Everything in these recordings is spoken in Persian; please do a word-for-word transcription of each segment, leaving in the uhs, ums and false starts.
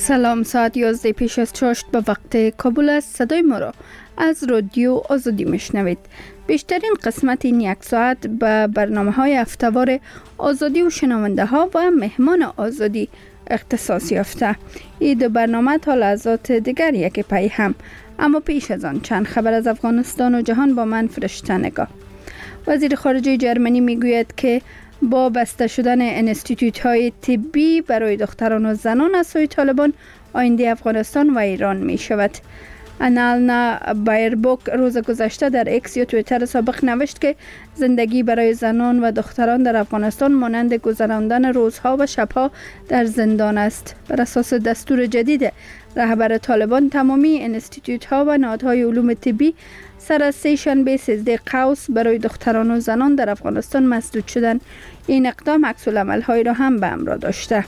سلام، ساعت یازده پیش از چاشت به وقت کابل است. صدای ما را از رادیو آزادی میشنوید. بیشترین قسمت این یک ساعت به برنامه های هفته‌وار آزادی و شنونده ها و مهمان آزادی اختصاص یافته. این دو برنامه تا لحظات دیگر یک پی هم، اما پیش از آن چند خبر از افغانستان و جهان با من فرشته نگاه. وزیر خارجه جرمنی میگوید که با بسته شدن انستیتوت های طبی برای دختران و زنان از سوی طالبان آینده افغانستان و ایران می شود. انالنا بایربوک روز گذشته در اکس یا توییتر سابق نوشت که زندگی برای زنان و دختران در افغانستان مانند گذراندن روزها و شبها در زندان است. بر اساس دستور جدید رهبر طالبان تمامی انستیتوت ها و نهادهای علوم طبی سر از سه شنبه سیزده قوس برای دختران و زنان در افغانستان مسدود شدند. این اقدام عکس العمل های را هم به همراه داشته.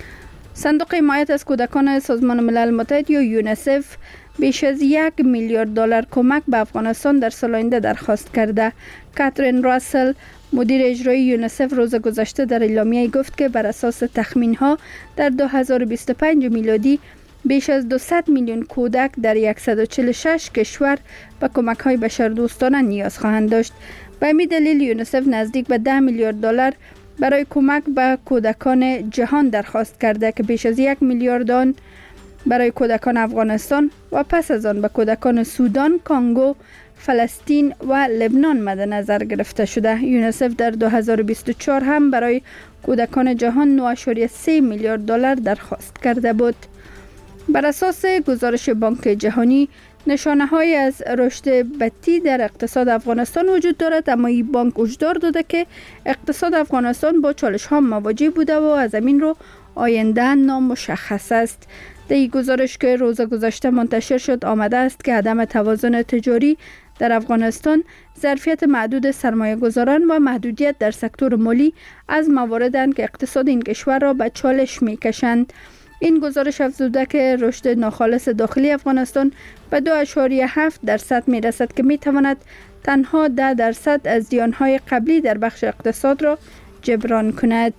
صندوق حمایت از کودکان سازمان ملل متحد یا یونیسف بیش از یک میلیارد دلار کمک به افغانستان در سال آینده درخواست کرده. کاترین راسل مدیر اجرایی یونیسف روز گذشته در اعلامیه گفت که بر اساس تخمین ها در دو هزار و بیست و پنج میلادی بیش از دویست میلیون کودک در صد و چهل و شش کشور به کمک های بشردوستانه نیاز خواهند داشت. به همین دلیل یونیسف نزدیک به ده میلیارد دلار برای کمک به کودکان جهان درخواست کرده که بیش از یک میلیارد آن برای کودکان افغانستان و پس از آن به کودکان سودان، کانگو، فلسطین و لبنان مد نظر گرفته شده. یونیسف در دو هزار و بیست و چهار هم برای کودکان جهان نه ممیز سه میلیارد دلار درخواست کرده بود. بر اساس گزارش بانک جهانی نشانه های از رشد بطی در اقتصاد افغانستان وجود دارد، اما این بانک هشدار داده که اقتصاد افغانستان با چالش ها مواجه بوده و از همین رو آینده نامشخص است. در این گزارش که روز گذشته منتشر شد آمده است که عدم توازن تجاری در افغانستان، ظرفیت محدود سرمایه گذاران و محدودیت در سکتور مالی از مواردند که اقتصاد این کشور را به چالش می کشند. این گزارش افزوده که رشد ناخالص داخلی افغانستان به دو ممیز هفت درصد می رسد که می تواند تنها ده درصد از زیانهای قبلی در بخش اقتصاد را جبران کند.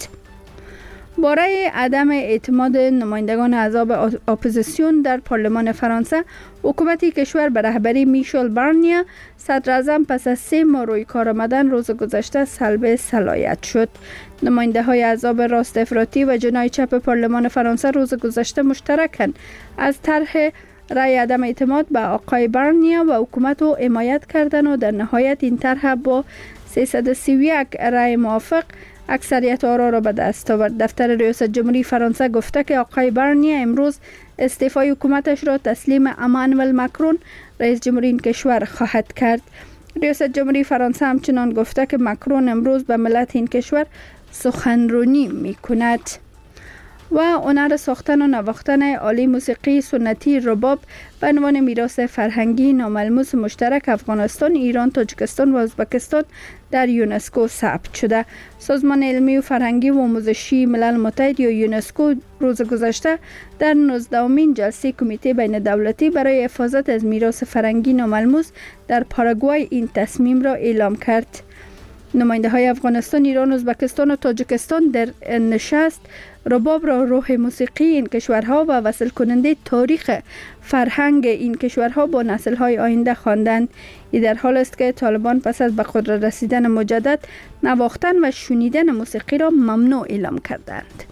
باره عدم اعتماد نمایندگان احزاب اپوزیسیون در پارلمان فرانسه، حکومت کشور به رهبری میشل بارنیه صدر اعظم پس از سه ماه روی کار آمدن روز گذشته سلب صلاحیت شد. نماینده های احزاب راست افراطی و جناح چپ پارلمان فرانسه روز گذشته مشترکاً از طرح رای عدم اعتماد به آقای بارنیه و حکومت رو حمایت کردند و در نهایت این طرح با سیصد و سی و یک رای موافق اکثریت آرا را به دست آورد. دفتر ریاست جمهوری فرانسه گفته که آقای بارنیه امروز استعفای حکومتش را تسلیم امانوئل ماکرون رئیس جمهوری این کشور خواهد کرد. ریاست جمهوری فرانسه همچنان گفته که ماکرون امروز به ملت این کشور سخنرانی می کند. و هنر ساختن و نواختن آله موسیقی سنتی رباب به عنوان میراث فرهنگی ناملموس مشترک افغانستان، ایران، تاجیکستان و ازبکستان در یونسکو ثبت شده. سازمان علمی و فرهنگی و آموزشی ملل متحد یا یونسکو روز گذشته در نوزدهمین جلسه کمیته بین دولتی برای حفاظت از میراث فرهنگی ناملموس در پاراگوای این تصمیم را اعلام کرد. نماینده های افغانستان، ایران، ازبکستان و تاجیکستان در نشست رباب را روح موسیقی این کشورها و وصل کننده تاریخ فرهنگ این کشورها با نسل های آینده خواندند. این در حال است که طالبان پس از به قدرت رسیدن مجدد نواختن و شنیدن موسیقی را ممنوع اعلام کردند.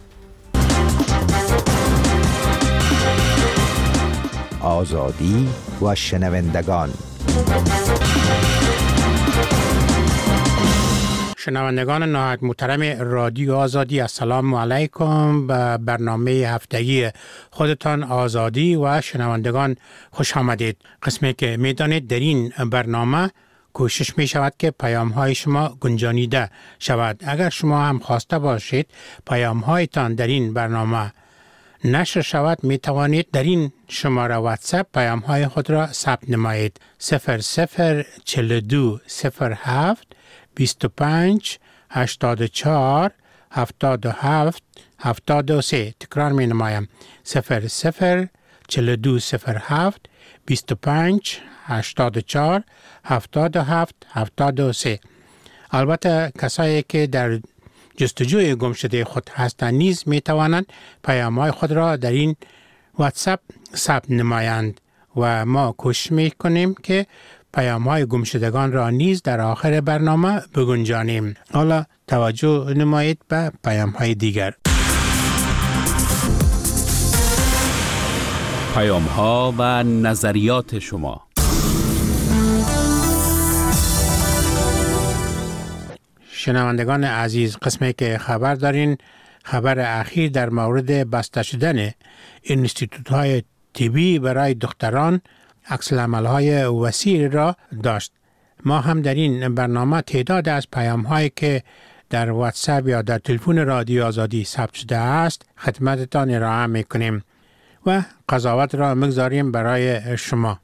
آزادی و شنوندگان. شنوندگان نهایت محترم رادیو آزادی، السلام علیکم. به برنامه هفتگی خودتان آزادی و شنوندگان خوش آمدید. قسمی که میدانید در این برنامه کوشش می شود که پیام های شما گنجانیده شود. اگر شما هم خواسته باشید پیام هایتان در این برنامه نشر شود، می توانید در این شماره واتساپ پیام های خود را ثبت نمایید. صفر صفر چهل و دو صفر هفت بیست و پنج هشتاد و چهار هفتاد و هفت هفتاد و سه. تکرار می نمایم. صفر صفر چهل و دو صفر هفت بیست و پنج هشتاد و چهار هفتاد و هفت هفتاد و سه. البته کسایی که در جستجوی گم شده خود هستند نیز می توانند پیام‌های خود را در این واتساپ ثبت نمایند و ما کوشش میکنیم که پیام های گمشدگان را نیز در آخر برنامه بگنجانیم. حالا توجه نمایید به پیام های دیگر. پیام ها و نظریات شما. شنوندگان عزیز، قسمی که خبر دارین، خبر اخیر در مورد بسته شدن انستیتوت های طبی برای دختران عکس العمل های وسیع را داشت. ما هم در این برنامه تعداد از پیام هایی که در واتساپ یا در تلفن رادیو آزادی ثبت شده است خدمتتان ارائه میکنیم و قضاوت را میگذاریم برای شما.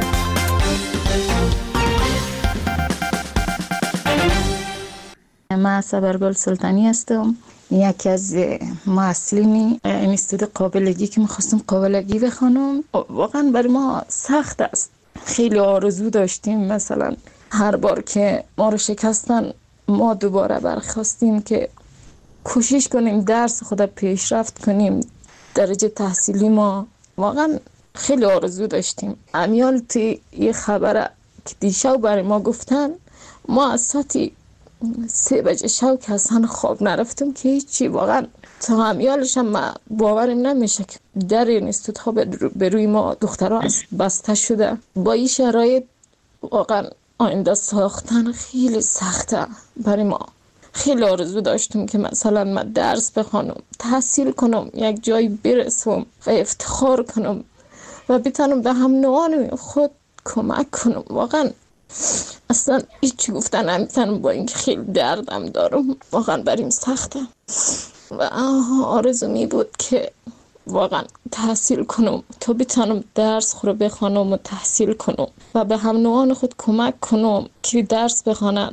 من صبرگل سلطانی هستم، یکی از معلمین انستیتوت قابلگی که می‌خواستم قابلگی بخونم. واقعا برای ما سخت است. خیلی آرزو داشتیم مثلا هر بار که ما رو شکستن ما دوباره برخواستیم که کوشش کنیم درس خود پیشرفت کنیم، درجه تحصیلی ما واقعا خیلی آرزو داشتیم. امیال تی یه خبره که دیشب برای ما گفتن، ما از ساعتی سه بجه شب که اصلا خواب نرفتم که هیچی. واقعا تا همیالش هم باورم نمیشه که در انستیتوت ها به روی ما دخترها بسته شده. با این شرایط واقعا آینده ساختن خیلی سخته برای ما. خیلی آرزو داشتم که مثلا من درس بخونم، تحصیل کنم، یک جای برسم و افتخار کنم و بتونم به هم نوعان خود کمک کنم. واقعا اصلا هیچی گفتن نمیتونم با اینکه خیلی دردم دارم. واقعا بریم سخته و آرزو می بود که واقعا تحصیل کنم تا بتونم درس خود بخونم و تحصیل کنم و به هم نوعان خود کمک کنم که درس بخونن.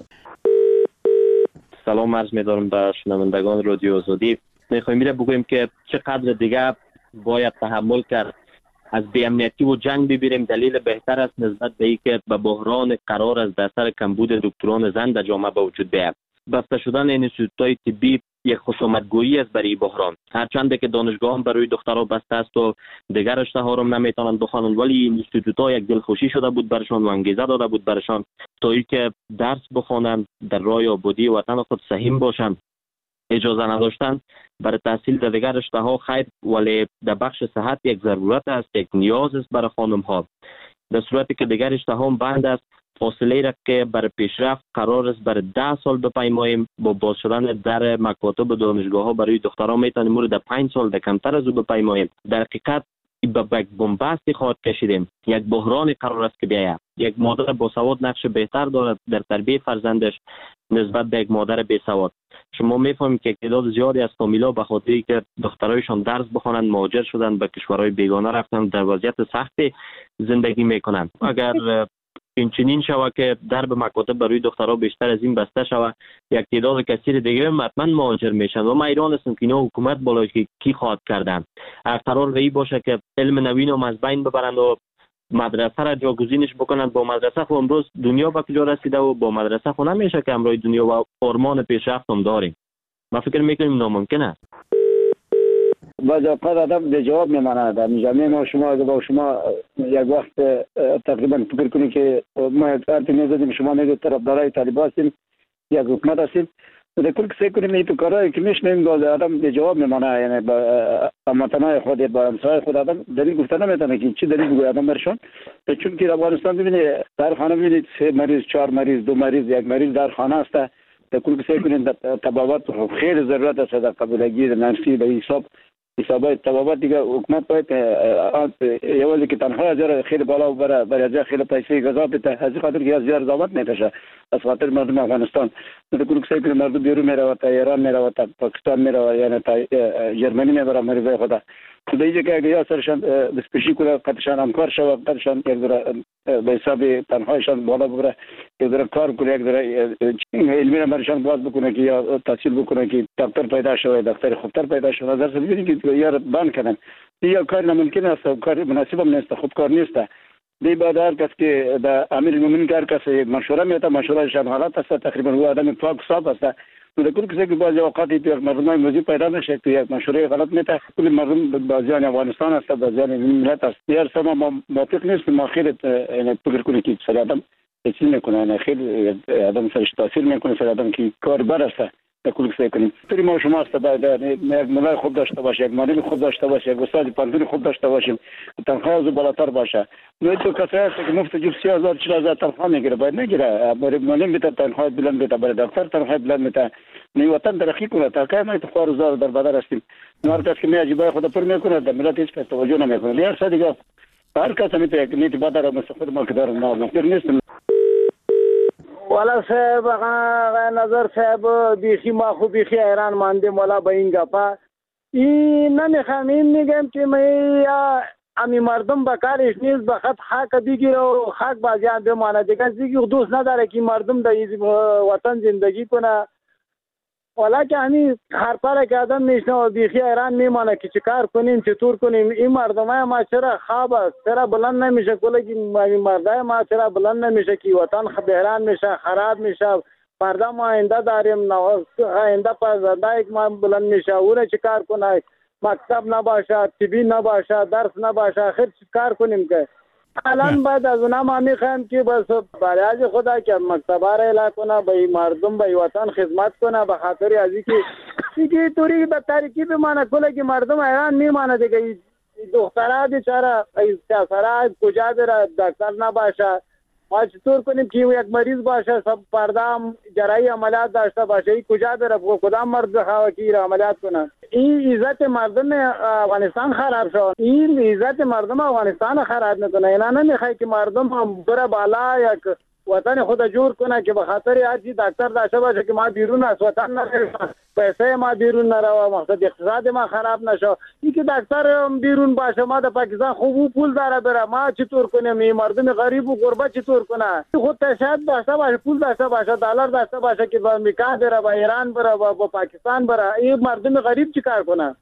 سلام عرض می‌دارم به شنوندگان رادیو آزادی. می‌خوایم میره بگویم که چقدر دیگه باید تحمل کرد از بی‌امنیتی و جنگ ببینیم. دلیل بهتر است نسبت به اینکه به بحران قرار است در سر کمبود دکتران زن در جامعه به وجود بیاید. بسته شدن انستیتوت‌های طبی یک خصومت‌گویی است برای بحران. هرچند که دانشگاه هم برای دخترها بسته است و دیگر رشته‌ها را نمیتونند بخوانند، ولی انستیتوت‌ها یک دلخوشی شده بود برشان و انگیزه داده بود برشان تا اینکه درس بخوانند، در راه آبادی وطن خود سهیم باشند. اجازه نداشتن برای تحصیل در دیگر رشته‌ها خیر، ولی در بخش صحت یک ضرورت است، یک نیاز است برای خانم‌ها. در صورتی که دیگر رشته‌ها هم بند است، فاصله را که برای پیشرفت قرار است برای ده سال بپیماییم، با باز شدن در مکاتب دانشگاه‌ها برای دختران میتونیم مورد در پنج سال در کمتر از او بپیماییم. در حقیقت به یک بنبستی خواهد کشیدیم. یک بحرانی قرار است که بیاید. یک مادر باسواد نقش بهتر دارد در تربیت فرزندش نسبت به یک مادر بیسواد. شما میفهمید که تعداد زیادی از فامیل‌ها به خاطر که دخترایشان درس بخوانند مهاجر شدند، به کشورهای بیگانه رفتند، در وضعیت سختی زندگی میکنند. اگر این چنین شود که درب مکاتب برای دخترها بیشتر از این بسته شود، یک تعداد کثیر دیگه حتما مهاجر میشن و ما ایران هستیم که اینا حکومت بالای که کی خواهد کردن. اگر قرار به این باشه که علم نوین رو از بین ببرند و مدرسه را جاگزینش بکنند با مدرسه، خو امروز دنیا به کجا رسیده و با مدرسه خو نمیشه که امروز دنیا و آرمان پیشرفت هم داریم. ما فکر میکنیم ناممکن است. بعض اوقات آدم به جواب میماند. میگم ما شما اگه با شما یک وقت تقریبا فکر کنید که ما ارتباط نداریم، شما میگید طرفدارای طالبان هستیم، یک حکومت هستیم، در کل که سعی کنیم این تو کارهایی که میشنیم آدم به جواب میماند. یعنی با هموطنای خود با همسایه خود آدم دلیل گفتن نمیتونه که چی دلیل بگه آدم برشون. چون که افغانستان ببینید در خانه ببینید سه مریض، چهار مریض، دو مریض، یک مریض در خانه است. در کل که سعی کنیم تبابات خیلی ضرورت است در قبولگی نفسی به حساب حسابات تبابات دیگه حکومت باید یوالی که تنها هزار خیلی بالا و برای برای هزار خیلی پیسه غذا بده، از خاطر که هزار زحمت نکشه از خاطر مردم افغانستان. در کل که سعی کنیم مردم بیرون میره تا ایران میره تا پاکستان میره یعنی تا جرمنی میبره مریضای خدا. خدا اینجا که اگه یا سرشان دستپیشی کنه قدشان همکار شود، قدشان یک ذره به حساب تنهایشان بالا ببره، یک ذره کار کنه، یک ذره علمی را برشان باز بکنه که یا تحصیل بکنه که دکتر پیدا شود، دکتر خوبتر پیدا شود. از درس ببینید که یار بند کردن یا کار ناممکن است، کار مناسب هم نیست، خوب کار نیست. دی بعد هر کس که در امیر المؤمنین هر کس یک مشوره میده، مشورهش حالات است تقریبا او آدم پاک صاف است. کل کسی که بعضی اوقات تو یک مردم موضوع پیدا نشه تو یک مشروع غلط میته کل مردم بازیان افغانستان است بازیان ملت است دیگر سما ما موافق نیست ما خیلی یعنی فکر کنیم که سر آدم چیزی میکنه نه خیلی آدم سرش تاثیر میکنه سر آدم که کاربر است کل کسی کنیم توی ما شما است باید یک ملای خوب داشته باشه یک معلم خوب داشته باشه یک استاد پانتون خوب داشته باشیم تنخواه از بالاتر باشه نه تو کسی است که مفت جیب سی هزار چهل هزار تنخواه میگیره باید نگیره برای معلم بیت تنخواه بلند بیت برای دکتر تنخواه بلند بیت نه وطن ترقی کنه تا که ما تو خارزار در بدر هستیم نارد که میاجیبای خدا پر میکنه در ملت هیچ کس توجه نمیکنه یا سه دیگه هر کس میتونه یک نیت بدر مستفاد ما که داره ما مفکر نیستیم والا صاحب آقا نظر صاحب بیخی ما خوب بیخی ایران ماندیم والا به این گپا این نمیخوام این میگم که ما امی مردم بکارش نیست بخاطر حق بگیره و حق بازیان بمانه دیگه دیگه دوست نداره که مردم در وطن زندگی کنه والا که همین هر پاره که آدم میشنه و بیخی ایران میمانه که چیکار کنیم چطور کنیم این مردمه ما چرا خواب است چرا بلند نمیشه کلا که مردای ما چرا بلند نمیشه که وطن بحران میشه خراب میشه فردا ما آینده داریم آینده پرزنده یک ما بلند میشه اونه چیکار کنه مکتب نباشه طبی نباشه درس نباشه خیر چیکار کنیم که الان بعد از اونها ما میخوایم که بس برای خدا که مکتبه را اعلام کنه به مردم به وطن خدمت کنه به خاطر از اینکه دیگه طوری به تاریکی بمانه کلا که مردم ایران میمانه دیگه دخترها بیچاره سرسرها کجا بره دکتر نباشه ما چطور کنیم که یک مریض باشه سب پردام جراحی عملیات داشته باشه این کجا بره کدام مرد بخواه که این عملیات کنه این عزت مردم افغانستان خراب شد این عزت مردم افغانستان خراب میکنه اینا نمیخواه که مردم هم بره بالا یک وطن خود جور کنه که به خاطر هر چی دکتر داشته باشه که ما بیرون از وطن نره پیسه ما بیرون نره و مقصد اقتصاد ما خراب نشه این که دکتر بیرون باشه ما در پاکستان خوب پول داره بره ما چطور کنیم این مردم غریب و غربت چطور کنه خود تشهد داشته باشه پول داشته باشه دلار داشته باشه که به امریکا بره به ایران بره و به پاکستان بره این مردم غریب چیکار کنه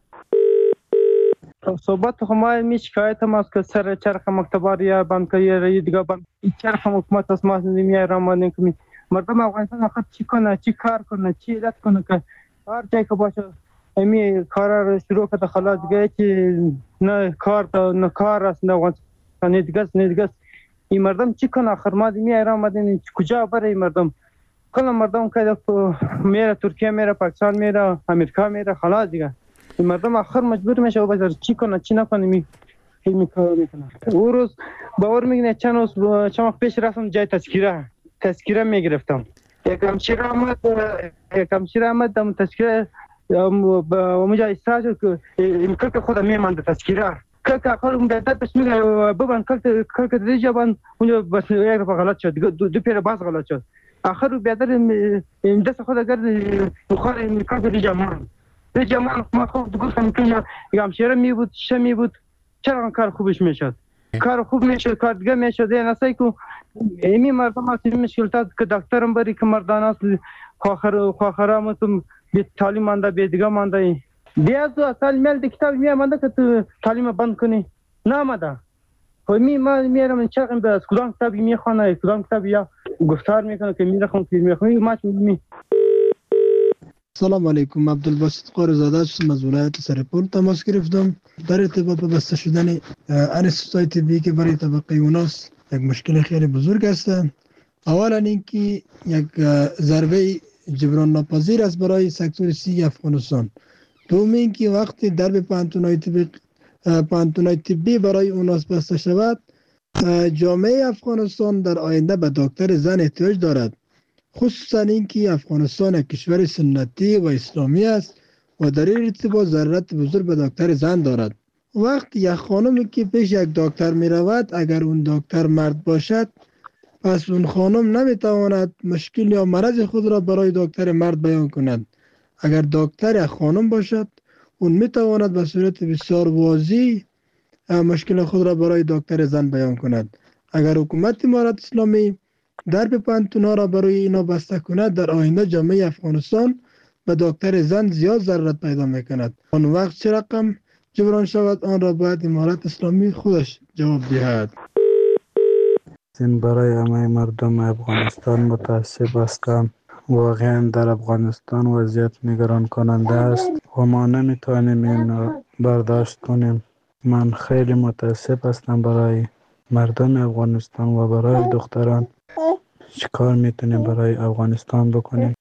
صحبت ما می شکایت ما است که سر چرخ مکتبار یا بانکایی یا دیگه بانک چرخ حکومت است ما نمیای رامانه که مردم افغانستان آخر چی کنه چی کار کنه چی علت کنه که هر جایی که باشه امی کار رو شروع کرده خلاص دیگه که نه کار نه کار است نه افغانستان دیگه نه دیگه این مردم چی کنه آخر ما نمیای رامانه کجا بره این مردم کل مردم که میره ترکیه میره پاکستان میره امریکا میره خلاص دیگه این مردم آخر مجبور میشه و بذار چی کنه چی نکنه می می کار میکنه او روز باور میگنه چند روز چند وقت پیش رفتم جای تذکره تذکره میگرفتم یک همشیر آمد یک همشیر آمد دم تذکره اونجا استاد که این کلک خودم میماند تذکره کلک آخر اون بیادت بس میگه ببن کلک کلک دیجا بان اونجا بس یک دفعه غلط شد دو دو پیر باز غلط شد آخر بیادت این دست خود گرد بخار این کلک دیجا مان به جمعان ما خوب گفتم که یه همشیره می بود چه می بود چرا کار خوبش میشد کار خوب میشد کار دیگه میشد این اصلا که ایمی مردم هستی مشکلات که دکترم بری که مردان هست خواهر خواهرامتون به تعلیم مانده به دیگه مانده بیاز دو سال میل دی کتاب میامانده که تو تعلیم بند کنی نامده خب می ما میرم چرا به از کدام کتابی میخوانه کدام کتابی یا گفتار میکنه که میرخم که میخوام ما می سلام علیکم عبدالباسط قارزاده هستم از ولایت سرپل تماس گرفتم در ارتباط به بسته شدن انستیتوهای طبی که برای طبقه اوناس یک مشکل خیلی بزرگ است. اولا اینکه یک ضربه جبران ناپذیر است برای سکتور سی افغانستان. دوم اینکه وقتی درب پانتونای طبی پانتونای طبی برای اوناس بسته شود جامعه افغانستان در آینده به دکتر زن احتیاج دارد، خصوصا اینکه افغانستان یک کشور سنتی و اسلامی است و در این ارتباط ضرورت بزرگ به دکتر زن دارد. وقتی یک خانمی که پیش یک دکتر می رود اگر اون دکتر مرد باشد پس اون خانم نمی تواند مشکل یا مرض خود را برای دکتر مرد بیان کند. اگر دکتر یک خانم باشد اون می تواند به صورت بسیار واضح مشکل خود را برای دکتر زن بیان کند. اگر حکومت امارت اسلامی درب پانتونا را برای اینا بسته کند در آینده جامعه افغانستان به دکتر زن زیاد ضرورت پیدا میکند. آن وقت چه رقم جبران شود آن را باید امارت اسلامی خودش جواب دهد. این برای همه مردم افغانستان متاسف هستم واقعا در افغانستان وضعیت نگران کننده است و ما نمیتوانیم این را برداشت کنیم. من خیلی متاسف هستم برای مردم افغانستان و برای دختران. چیکار میتونیم برای افغانستان بکنیم؟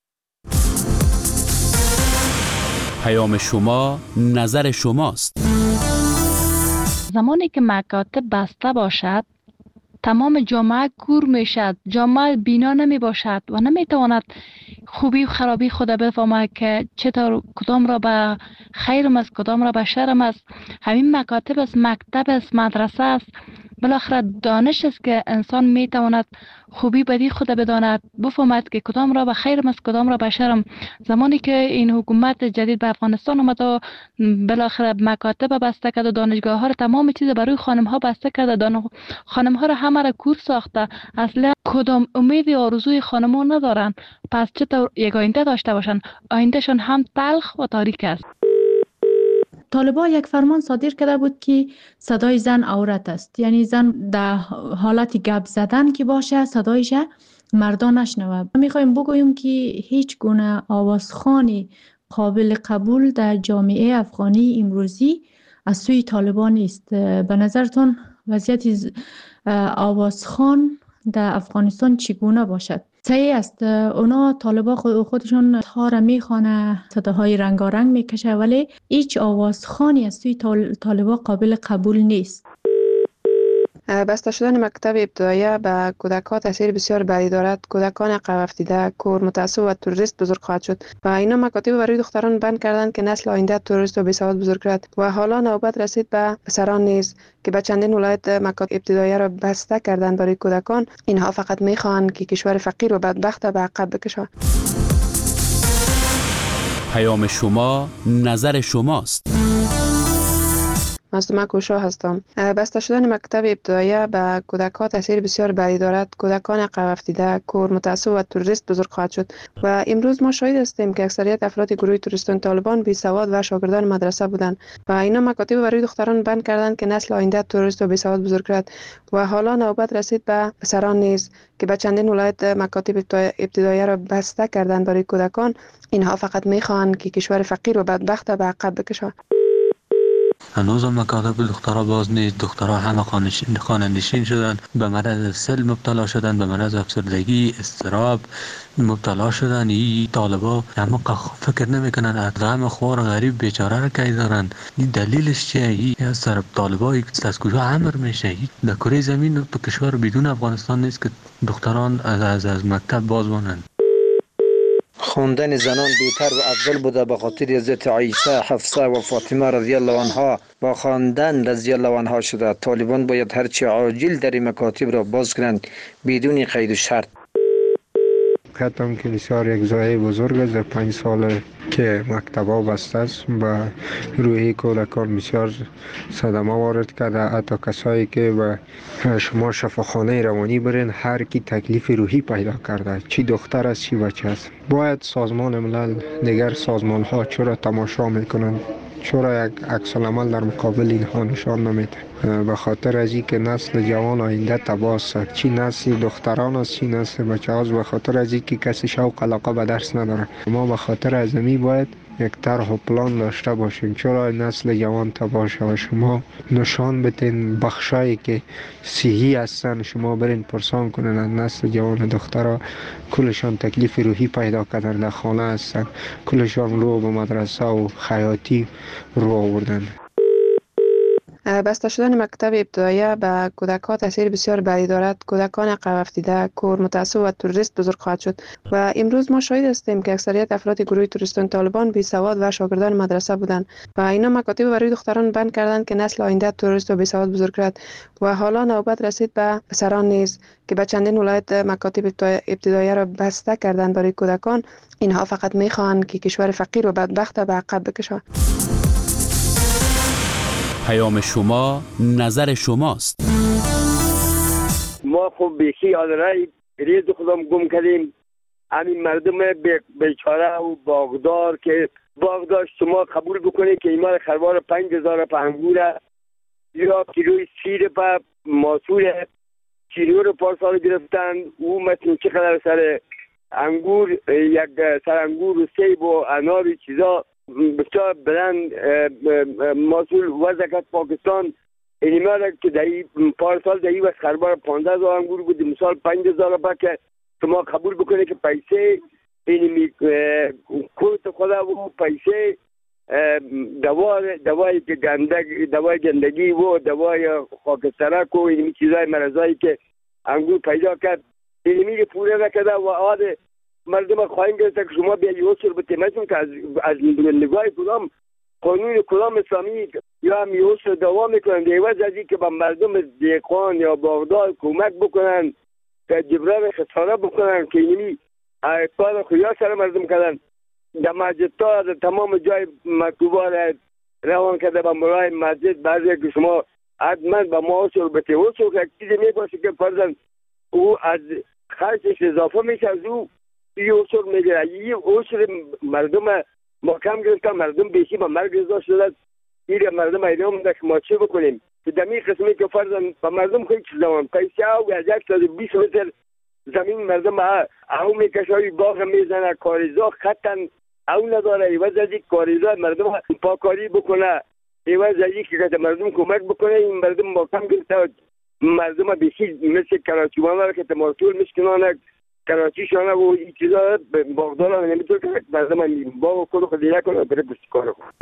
پیام شما نظر شماست. زمانی که مکاتب بسته باشد تمام جامعه کور میشد، جامعه بینا نمی باشد و نمی تواند خوبی و خرابی خود بفهمد که چطور کدام را به خیرم است کدام را به شرم است. همین مکاتب است، مکتب است، مدرسه است، بالاخره دانش است که انسان می تواند خوبی بدی خود بداند، بفهمد که کدام را به خیرم است کدام را به شرم. زمانی که این حکومت جدید به افغانستان آمد و بالاخره مکاتب بسته کرد و دانشگاه ها را تمام چیز برای خانم ها بسته کرد، دان خانم ها را همه را کور ساخته، اصلا کدام امید و آرزوی خانم ها ندارن. پس چطور یک آینده داشته باشن؟ آیندهشان هم تلخ و تاریک است. طالبان یک فرمان صادر کرده بود که صدای زن عورت است، یعنی زن در حالت گپ زدن که باشه صدایش مردان نشنوه. میخوایم بگوییم که هیچ گونه آوازخوانی قابل قبول در جامعه افغانی امروزی از سوی طالبان نیست. به نظرتون وضعیت آوازخوان در افغانستان چگونه باشد؟ صحیح است، اونا طالبا خودشون تار میخوانه، صداهای رنگارنگ میکشه، ولی هیچ آوازخوانی از سوی طالبا قابل قبول نیست. بسته شدن مکتب ابتدایی به کودکان تاثیر بسیار بدی دارد. کودکان عقب افتاده، کور، متعصب و تروریست بزرگ خواهد شد و اینا مکاتب برای دختران بند کردند که نسل آینده تروریست و بیسواد بزرگ کرد و حالا نوبت رسید به پسران نیز که به چندین ولایت مکاتب ابتدایی را بسته کردند برای کودکان. اینها فقط میخواهند که کشور فقیر و بدبخت به عقب بکشند. پیام شما نظر شماست. مصدومه کوشا هستم. بسته شدن مکتب ابتدایی به کودکان تاثیر بسیار بدی دارد. کودکان عقب افتاده، کور، متعصب و تروریست بزرگ خواهد شد و امروز ما شاهد هستیم که اکثریت افراد گروه تروریستان طالبان بی سواد و شاگردان مدرسه بودند و اینا مکاتب برای دختران بند کردند که نسل آینده تروریست و بی سواد بزرگ کرد و حالا نوبت رسید به پسران نیز که به چندین ولایت مکاتب ابتدایی را بسته کردند برای کودکان. اینها فقط میخواهند که کشور فقیر و بدبخت به عقب بکشند. هنوز هم مکاتب دخترها باز نیست. دخترها همه خانه‌نشین شدن، به مرض سل مبتلا شدن، به مرض افسردگی، اضطراب مبتلا شدن. این طالبا همه فکر نمیکنن از غم خوار غریب بیچاره را کی دارن. این دلیلش چیه؟ این سر طالبا از کجا امر میشه؟ در کره زمین تو کشور بدون افغانستان نیست که دختران از از, از مکتب باز مانند. خواندن زنان بی‌تر و افضل بوده به خاطر حضرت عایشه، حفصه و فاطمه رضی الله عنها با خواندن رضی الله عنها شده. طالبان باید هرچی عاجل در این مکاتب را باز کنند بدون قید و شرط. حتم که بسیار یک ضایعه بزرگ است. در پنج سال که مکتبا بسته است به روحی کودکان بسیار صدمه وارد کرده. حتی کسایی که به شما شفاخانه روانی برین هر کی تکلیف روحی پیدا کرده، چی دختر است چی بچه است. باید سازمان ملل دیگر سازمان ها چرا تماشا میکنند، چرا یک عکس العمل در مقابل اینها نشان نمیده؟ به خاطر از اینکه نسل جوان آینده تباه است، چی نسل دختران است چی نسل بچه هاست. به خاطر از اینکه کسی شوق علاقه به درس نداره. ما به خاطر از می باید یک طرح و پلان داشته باشیم چرا نسل جوان تباه شود. شما نشان بدین بخشایی که صحیح هستن، شما برین پرسان کنین از نسل جوان دخترها کلشان تکلیف روحی پیدا کردن، در خانه هستن، کلشان رو به مدرسه و خیاطی رو آوردن. بسته شدن مکتب ابتدایی به کودکان تاثیر بسیار بدی دارد. کودکان عقب افتاده، کور، متعصب و تروریست بزرگ خواهد شد و امروز ما شاهد هستیم که اکثریت افراد گروه تروریستان طالبان بی سواد و شاگردان مدرسه بودند و اینا مکاتب برای دختران بند کردند که نسل آینده تروریست و بی سواد بزرگ کرد و حالا نوبت رسید به پسران نیز که به چندین ولایت مکاتب ابتدایی را بسته کردند برای کودکان. اینها فقط میخواهند که کشور فقیر و بدبخت به عقب بکشند. پیام شما نظر شماست. ما خب بیخی یادرای ریز خودم گم کردیم. همین مردم بیچاره و باغدار که باغدار شما قبول بکنید که ایمان خروار پنج هزار پهنگوره یا کیلوی سیر پا ماسور چیلو رو پارسال گرفتن. او متن چقدر سر انگور، یک سر انگور و سیب و انار و چیزا بسیار بلند مسئول وزکت پاکستان اینما را که در پار سال در این وقت خربار پانزده هزار انگور بود، مثال پنج هزار با که شما قبول بکنه که پیسه اینمی کوت خدا و پیسه دوای دوای که گندگ دوای گندگی و دوای خاکسترک و اینمی چیزای مرضایی که انگور پیدا کرد اینمی که پوره نکرده و آده مردم خواهیم گرفته که شما بیا یوسر بتیمتون که از, از نگاه کدام قانون کدام اسلامی یا هم یوسر دوام میکنن دیوز از این که با مردم دیقان یا باغدار کمک بکنن که جبران خساره بکنن که اینمی کار خویا سر مردم کردن در مسجد تا در تمام جای مکتوبات روان کرده با مرای مسجد بعضی که شما حتما با ما اوسر بتی اوسر که چیزی میباشه که فرزن او از خرچش اضافه میشه از او یه اوسر میگره یه اوسر مردم ما کم گرفتن مردم بیشی با مرگ رضا شده ایره مردم ایره همونده که ما چه بکنیم که دمی قسمی که فرزن با مردم خیلی چیز دوان پیسی او از یک ساز بیس متر زمین مردم او میکشه های باغ میزنه کاریزا خطن او نداره ایوز از یک کاریزا مردم پاکاری بکنه ایوز از یک که مردم کمک بکنه این مردم با کم گرفته مردم بیشی مثل کراچیوانه که تمارتول میشکنانه کراچی شانه و این چیزا باغداران نمیتونه که مردم باغ خود خود دیگه کنه بره بستی کارو کنه.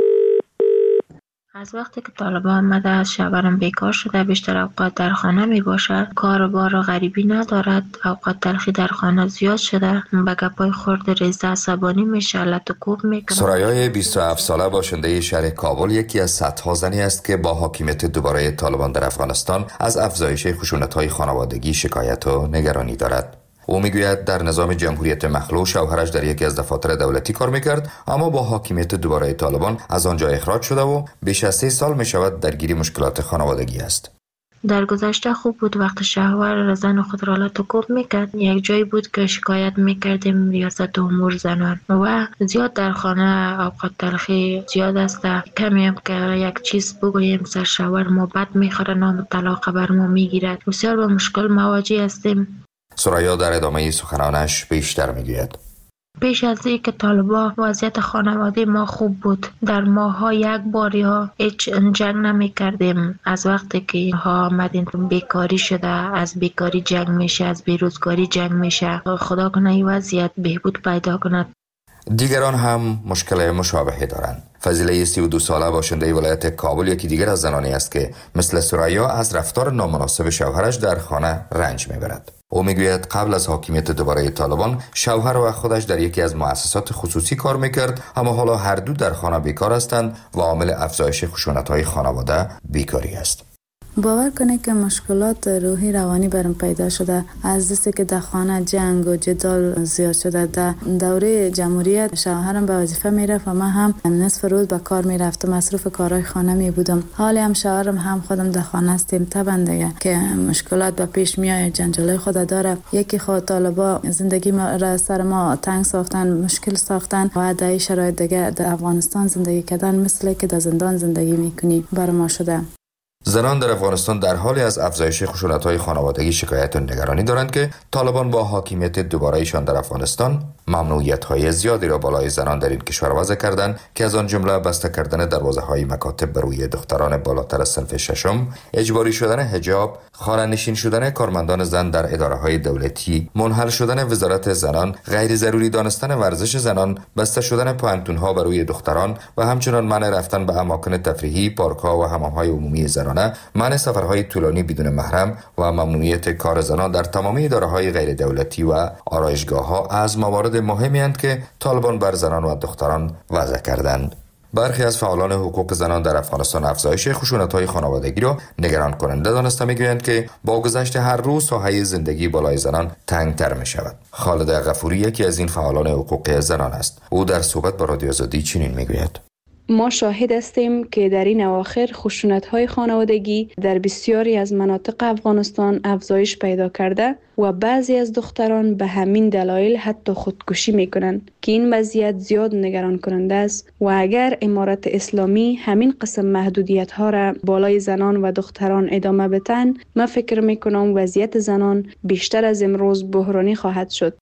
از وقتی که طالبان آمده از شوهرم بیکار شده بیشتر اوقات در خانه می باشد کار و بار غریبی ندارد اوقات تلخی در خانه زیاد شده به گپای خورد ریزه عصبانی میشه لط و کوب میکنه. سرایای بیست و هفت ساله باشنده شهر کابل یکی از صدها زنی است که با حاکمیت دوباره طالبان در افغانستان از افزایش خشونت‌های خانوادگی شکایت و نگرانی دارد. او میگوید در نظام جمهوریت مخلوع شوهرش در یکی از دفاتر دولتی کار میکرد اما با حاکمیت دوباره طالبان از آنجا اخراج شده و بیش از سه سال میشود درگیر مشکلات خانوادگی است. در گذشته خوب بود وقت شوهر زن خود را لط و کوب میکرد یک جایی بود که شکایت میکردیم ریاست امور زنان و زیاد در خانه اوقات تلخی زیاد است کمی هم که یک چیز بگوییم سر شوهر ما بد میخوره نام طلاق بر ما میگیرد بسیار با مشکل مواجه هستیم. سرایا در ادامه سخنانش بیشتر میگوید پیش از این که طالبان وضعیت خانواده ما خوب بود در ماها یک باری ها هیچ جنگ نمی کردیم از وقتی که ها آمدین بیکاری شده از بیکاری جنگ میشه از بیروزگاری جنگ میشه خدا کنه این وضعیت بهبود پیدا کند. دیگران هم مشکل مشابهی دارند. فضیله سی و دو ساله باشنده ولایت کابل یکی دیگر از زنانی است که مثل سرایا از رفتار نامناسب شوهرش در خانه رنج میبرد. او میگوید قبل از حاکمیت دوباره طالبان شوهر و خودش در یکی از مؤسسات خصوصی کار میکرد اما حالا هر دو در خانه بیکار هستند و عامل افزایش خشونت‌های خانواده بیکاری است. باور کنه که مشکلات روحی روانی برام پیدا شده از دستی که در خانه جنگ و جدال زیاد شده. در دوره جمهوریت شوهرم به وظیفه میرفت و من هم نصف روز به کار میرفتم مصروف کارهای خانه می بودم. حالی هم شوهرم هم خودم در خانه هستیم طبعا دیگه که مشکلات به پیش میاد جنجالای خود داره. یکی خود طالبا زندگی ما را سر ما تنگ ساختن مشکل ساختن و در شرایط دیگه در افغانستان زندگی کردن مثل که در زندان زندگی میکنی بر ما شده. زنان در افغانستان در حالی از افزایش خشونت‌های خانوادگی شکایت و نگرانی دارند که طالبان با حاکمیت دوباره‌ایشان در افغانستان ممنوعیت‌های زیادی را بالای زنان در این کشور وضع کردند که از آن جمله بسته کردن دروازه‌های مکاتب بر روی دختران بالاتر از صنف ششم، اجباری شدن حجاب، خانه‌نشین شدن کارمندان زن در اداره‌های دولتی، منحل شدن وزارت زنان، غیر ضروری دانستن ورزش زنان، بسته شدن پانتون‌ها بر روی دختران و همچنین منع رفتن به اماکن تفریحی، پارک‌ها و حمام‌های عمومی زنان، منع سفرهای طولانی بدون محرم و ممنوعیت کار زنان در تمام اداره‌های غیر دولتی و آرایشگاه‌ها از موارد مهمی اند که طالبان بر زنان و دختران وضع کردند. برخی از فعالان حقوق زنان در افغانستان افزایش خشونت‌های خانوادگی را نگران کننده دانسته می‌گویند که با گذشت هر روز ساحه زندگی بالای زنان تنگ‌تر می‌شود. خالد غفوری یکی از این فعالان حقوق زنان است. او در صحبت با رادیو آزادی چنین می‌گوید: ما شاهد هستیم که در این اواخر خشونت‌های خانوادگی در بسیاری از مناطق افغانستان افزایش پیدا کرده و بعضی از دختران به همین دلایل حتی خودکشی می‌کنند که این وضعیت زیاد نگران کننده است و اگر امارت اسلامی همین قسم محدودیت‌ها را بالای زنان و دختران ادامه بدن، من فکر می‌کنم وضعیت زنان بیشتر از امروز بحرانی خواهد شد.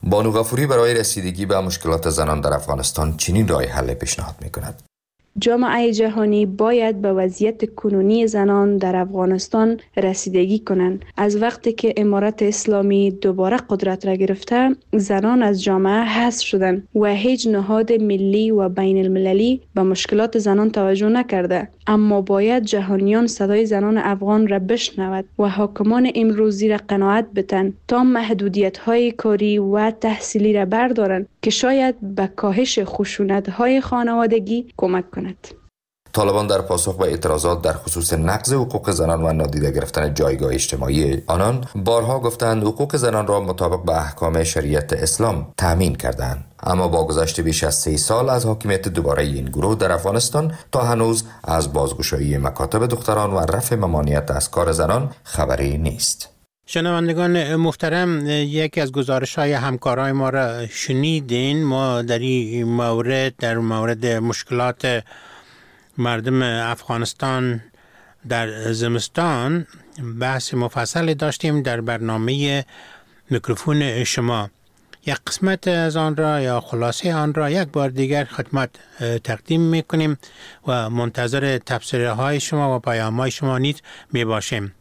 بانو غفوری برای رسیدگی به مشکلات زنان در افغانستان چنین راه حل پیشنهاد می‌کند. جامعه جهانی باید به وضعیت کنونی زنان در افغانستان رسیدگی کنند. از وقتی که امارت اسلامی دوباره قدرت را گرفته، زنان از جامعه حذف شدند و هیچ نهاد ملی و بین المللی به مشکلات زنان توجه نکرده. اما باید جهانیان صدای زنان افغان را بشنود و حاکمان امروزی را قناعت بدن تا محدودیت‌های کاری و تحصیلی را بردارند که شاید به کاهش خشونت‌های خانوادگی کمک کند. طالبان در پاسخ به اعتراضات در خصوص نقض حقوق زنان و نادیده گرفتن جایگاه اجتماعی آنان بارها گفتند حقوق زنان را مطابق به احکام شریعت اسلام تأمین کردند. اما با گذشت بیش از سه سال از حاکمیت دوباره این گروه در افغانستان تا هنوز از بازگشایی مکاتب دختران و رفع ممانعت از کار زنان خبری نیست. شنوندگان محترم، یکی از گزارش‌های همکارای ما را شنیدین. ما در این مورد در مورد مشکلات مردم افغانستان در زمستان بحث مفصل داشتیم در برنامه میکروفون شما. یک قسمت از آن را یا خلاصه آن را یک بار دیگر خدمت تقدیم میکنیم و منتظر تبصره های شما و پیام های شما نیز می باشیم.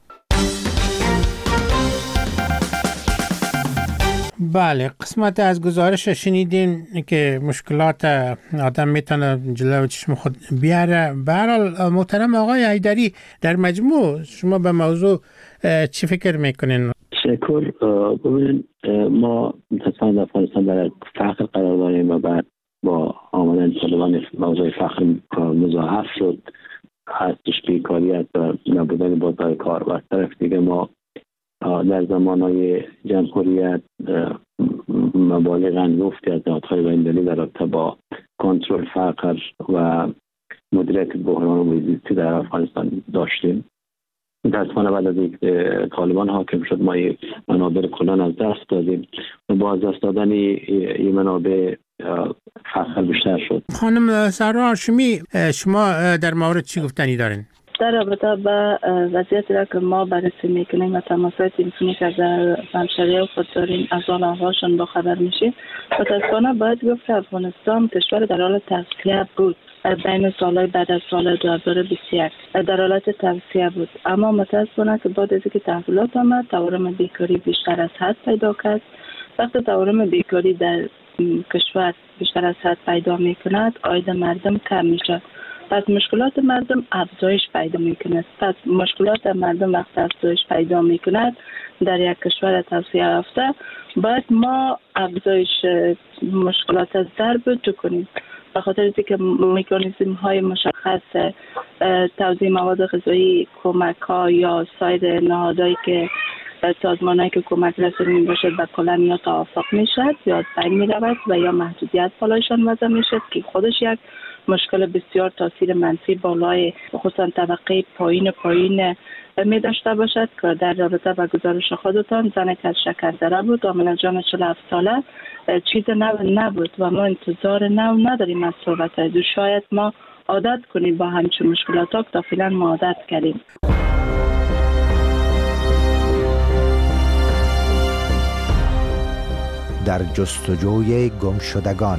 بله، قسمت از گزارش شنیدین که مشکلات آدم میتونه جلو چشم خود بیاره. به هر حال محترم آقای حیدری، در مجموع شما به موضوع چی فکر میکنین؟ تشکر. ببینید، ما متاسفانه در افغانستان در فقر قرار داریم و بعد با آمدن طالبان موضوع فقر مضاعف شد، هستش بیکاری است و نبودن بازار کار. و از طرف دیگه ما در زمانهای جمهوریت مبالغ انگفتی از نهادهای بین‌المللی در رابطه با کنترل فقر و مدیریت بحران محیط در افغانستان داشتیم. متاسفانه بعد از اینکه طالبان حاکم شد ما این منابع کلان از دست دادیم و با از دست دادن این منابع فقر بیشتر شد. خانم سرا هاشمی، شما در مورد چی گفتنی دارین؟ در رابطه با وضعیتی را که ما بررسی میکنیم و تماسات تلفنی که در همشهری خود داریم از حال احوالشان با خبر میشیم، متاسفانه باید گفت که افغانستان کشور در حال توسعه بود. بین سالهای بعد از سال دو هزار و بیست و یک در حالت توسعه بود، اما متاسفانه که بعد از اینکه تحولات آمد تورم بیکاری بیشتر از حد پیدا کرد. وقتی تورم بیکاری در کشور بیشتر از حد پیدا میکند، عاید مردم کم میشه، پس مشکلات مردم افزایش پیدا میکند. پس مشکلات مردم وقت افزایش پیدا میکند در یک کشور توسعه یافته، باید ما افزایش مشکلات از ضرب تو کنیم. به خاطر اینکه مکانیزم های مشخص توزیع مواد غذایی، کمک ها یا سایر نهادهایی که سازمانهایی که کمک رسانی می باشد و کلان یا توافق می شد یا از بین می رود و یا محدودیت بالایشان وضع می شد که خودش یک مشکل بسیار تاثیر منفی بالای خصوصا طبقه پایین پایین می داشته باشد که در رابطه با گزارش خودتان زن که از شکردره بود و جان چهل و هفت ساله چیز نو نبود و ما انتظار نو نداریم از صحبت از او. شاید ما عادت کنیم با همچون مشکلات ها که تا فعلا ما عادت کردیم. در جستجوی گمشدگان.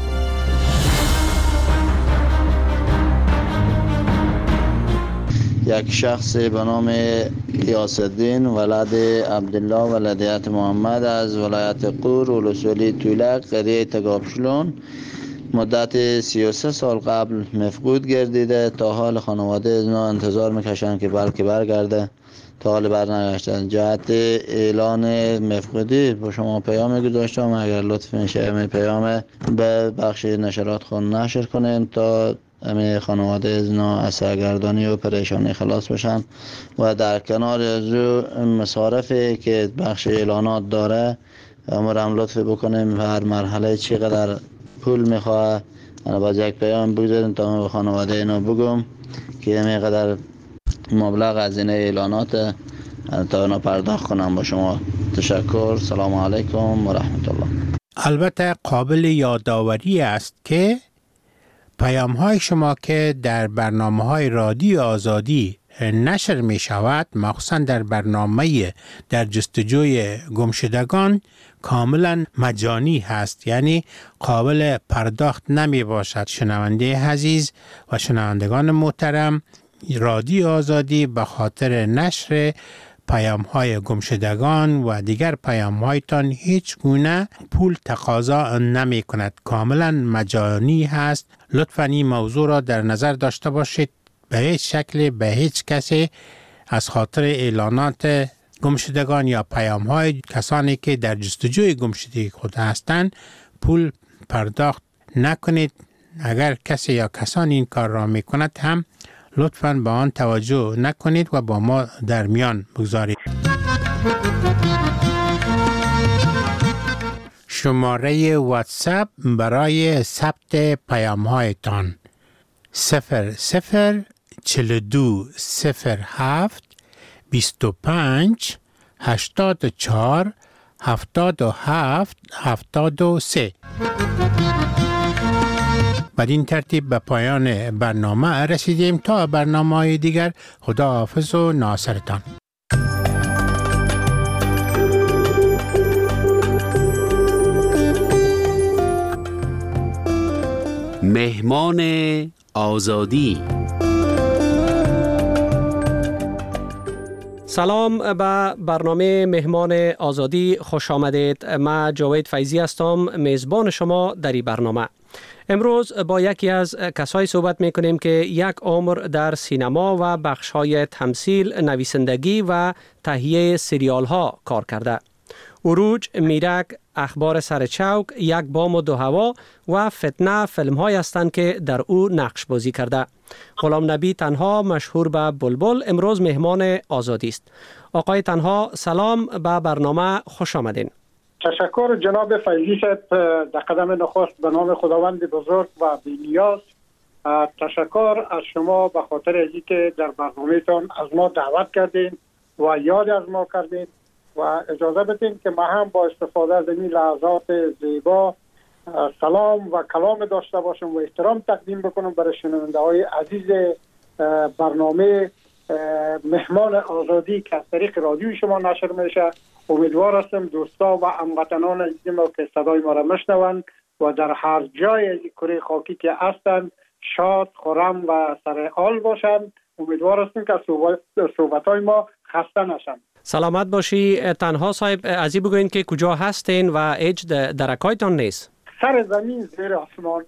یک شخص به نام غیاث‌الدین ولد عبدالله ولدیت محمد از ولایت قور ولسوالی تولک قریه تگابشلون مدت سی و سه سال قبل مفقود گردیده. تا حال خانواده از ما انتظار میکشن که بلکه برگرده، تا حال برنگشتن. جهت اعلان مفقودی با شما پیام گذاشتم، اگر لطف میشه می پیام به بخش نشرات خون نشر کنین تا همه خانواده از نا از سرگردانی و پریشانی خلاص بشن و در کنار از مصارفی که بخش اعلانات داره امرم لطف بکنیم هر مرحله چقدر پول میخواه انا باز یک پیام بگذاریم تا به خانواده اینا بگم که همینقدر مبلغ از این اعلانات تا اینا پرداخت کنم. با شما تشکر. سلام علیکم و رحمت الله. البته قابل یادآوری است که پیام های شما که در برنامه های رادیو آزادی نشر می شود، مخصوصا در برنامه در جستجوی گمشدگان، کاملا مجانی هست، یعنی قابل پرداخت نمی باشد. شنونده عزیز و شنوندگان محترم، رادیو آزادی به خاطر نشر پیام های گمشدگان و دیگر پیام هایتان هیچ گونه پول تقاضا نمی کند، کاملا مجانی هست. لطفاً این موضوع را در نظر داشته باشید. به هیچ شکل به هیچ کسی از خاطر اعلانات گمشدگان یا پیام های کسانی که در جستجوی گمشدگی خود هستند پول پرداخت نکنید. اگر کسی یا کسانی این کار را می کند هم لطفاً به آن توجه نکنید و با ما در میان بگذارید. شماره واتساپ برای ثبت پیام هایتان صفر صفر چهل و دو صفر هفت بیست و پنج هشتاد و چهار هفتاد و هفت هفتاد و سه. بدین ترتیب به پایان برنامه رسیدیم. تا برنامه دیگر، خدا حافظ و ناصرتان. مهمان آزادی. سلام به برنامه مهمان آزادی خوش آمدید. من جاوید فیضی هستم، میزبان شما در این برنامه. امروز با یکی از کسایی صحبت میکنیم که یک عمر در سینما و بخش‌های تمثیل، نویسندگی و تهیه سریال ها کار کرده. عروج، میرک، اخبار سر چوک، یک بام و دو هوا و فتنه فیلم های هستند که در او نقش بازی کرده. غلام نبی تنها، مشهور به بلبل، امروز مهمان آزادی است. آقای تنها، سلام، به برنامه خوش آمدین. تشکر جناب فیضی صاحب. در قدم نخست به نام خداوند بزرگ و بی‌نیاز تشکر از شما به خاطر اینکه در برنامه‌تان از ما دعوت کردین و یاد از ما کردین و اجازه بدین که ما هم با استفاده از این لحظات زیبا سلام و کلام داشته باشم و احترام تقدیم بکنم برای شنونده های عزیز برنامه مهمان آزادی که از طریق رادیو شما نشر میشه. امیدوار هستم دوستا و هموطنان عزیز ما که صدای ما را میشنوند و در هر جای از کره خاکی که هستند شاد، خرم و سر حال باشند. امیدوار هستم که صحبت های ما خسته نشند. سلامت باشی. تنها صاحب، از این بگوین که کجا هستین و هیچ درکایتان نیست؟ سر زمین زیر آسمان.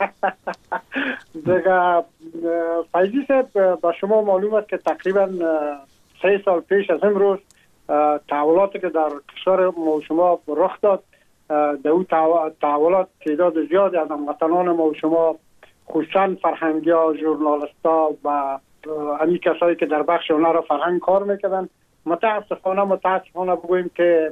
دیگه فیضی صاحب، با شما معلوم است که تقریبا سه سال پیش از امروز تحولاتی که در کشور ما و شما رخ داد، در اون تحولات تعداد زیادی از هموطنان ما و شما، خصوصا فرهنگی ها، ژورنالیست ها و همین کسایی که در بخش هنر و فرهنگ کار میکردن، متاسفانه متاسفانه بگوییم که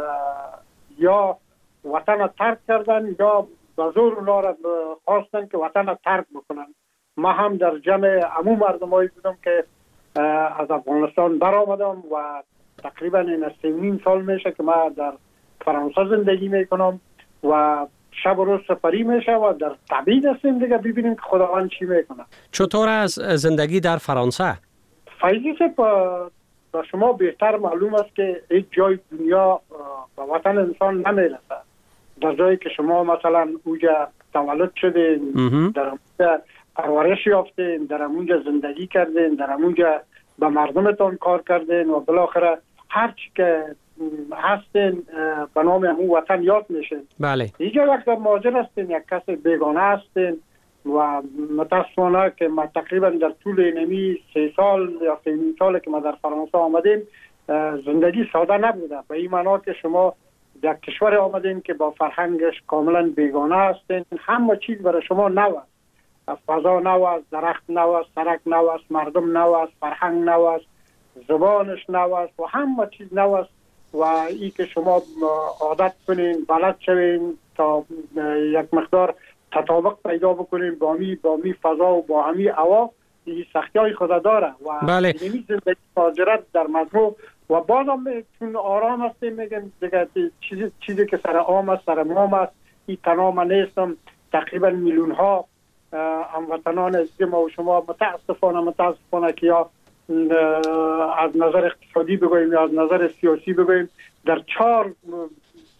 یا وطن ترک کردن یا به زور اونا را خواستن که وطن ترک بکنن. ما هم در جمع عموم مردمایی بودم که از افغانستان برآمدم و تقریبا این سه و نیم سال میشه که ما در فرانسه زندگی میکنم و شب و روز سفری میشه و در تبعید هستیم دیگه، ببینیم که خداوند چی میکنه. چطور از زندگی در فرانسه؟ فیضی صاحب، با شما بهتر معلوم است که هیچ جای دنیا به وطن انسان نمیرسه. در جایی که شما مثلا اونجا تولد شدین، در اونجا پرورش یافتین، در اونجا زندگی کردین، در اونجا به مردمتان کار کردین و بالاخره هر چی که هستین به نام همون وطن یاد میشین. بله. اینجا وقت مهاجر هستین، یک کس بیگانه هستین و متاسفانه که ما تقریبا در طول اینمی سه سال یا سه نیم سال که ما در فرانسه آمدیم زندگی ساده نبوده. به این معنا که شما در کشور آمدین که با فرهنگش کاملا بیگانه هستین، همه چیز برای شما نو است. فضا نو است، درخت نو است، سرک نو است، مردم نو است، فرهنگ نو است، زبانش نو است و همه چیز نو است و این که شما عادت کنین، بلد شوین تا یک مقدار تطابق پیدا بکنین با می با می فضا و با همی هوا، این سختی های خود داره و بله. اینمی زندگی مهاجرت در مجموع و بازم چون آرام هستیم میگن دیگه چیزی چیزی که سر عام است، سر مام است، این تنها من نیستم. تقریبا میلیون ها هموطنان عزیز ما و شما متاسفانه متاسفانه که یا از نظر اقتصادی بگوییم یا از نظر سیاسی بگوییم در چهار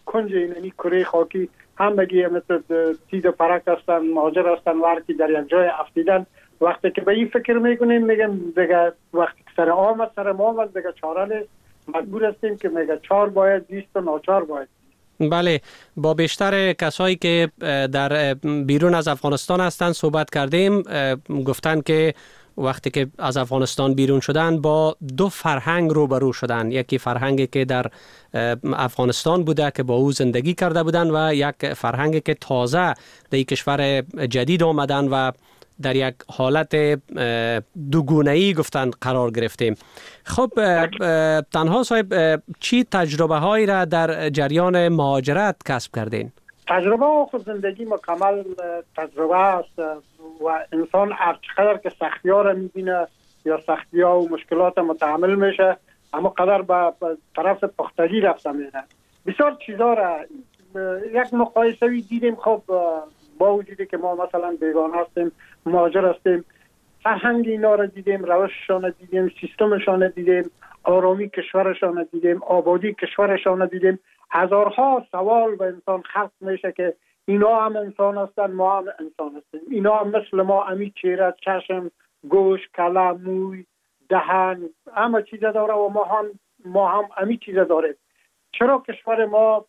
کنج اینمی کره خاکی همگی مثل تید و پرک هستن، مهاجر هستن، ورکی در یک جای افتیدن. وقتی که به این فکر میکنیم میگم دیگه وقتی که سر آمد سر ما آمد دیگه چاره نیست، مجبور هستیم که میگه چار باید بیست و ناچار باید. بله، با بیشتر کسایی که در بیرون از افغانستان هستند صحبت کردیم. گفتن که وقتی که از افغانستان بیرون شدن با دو فرهنگ روبرو شدن. یکی فرهنگی که در افغانستان بوده که با او زندگی کرده بودن و یک فرهنگی که تازه در کشور جدید آمدن و در یک حالت دوگونه‌ای گفتن قرار گرفتیم. خب تنها صاحب چی تجربه هایی را در جریان مهاجرت کسب کردین؟ تجربه و خود زندگی مکمل تجربه است و انسان هر چقدر که سختی ها را میبینه یا سختی ها و مشکلات متحمل میشه اما قدر به طرف پختگی رفته میره. بسیار چیزا را یک مقایسه‌ای دیدیم. خب با وجودی که ما مثلا بیگانه هستیم، مهاجر هستیم، فرهنگ اینا را دیدیم، روششان دیدیم، سیستمشان دیدیم، آرامی کشورشان دیدیم، آبادی کشورشان دیدیم. هزارها سوال به انسان خلق میشه که اینا هم انسان هستن، ما هم انسان هستیم. اینا هم مثل ما امی چهره، چشم، گوش، کله، موی، دهن، همه چیز داره و ما هم ما هم امی چیز داره. چرا کشور ما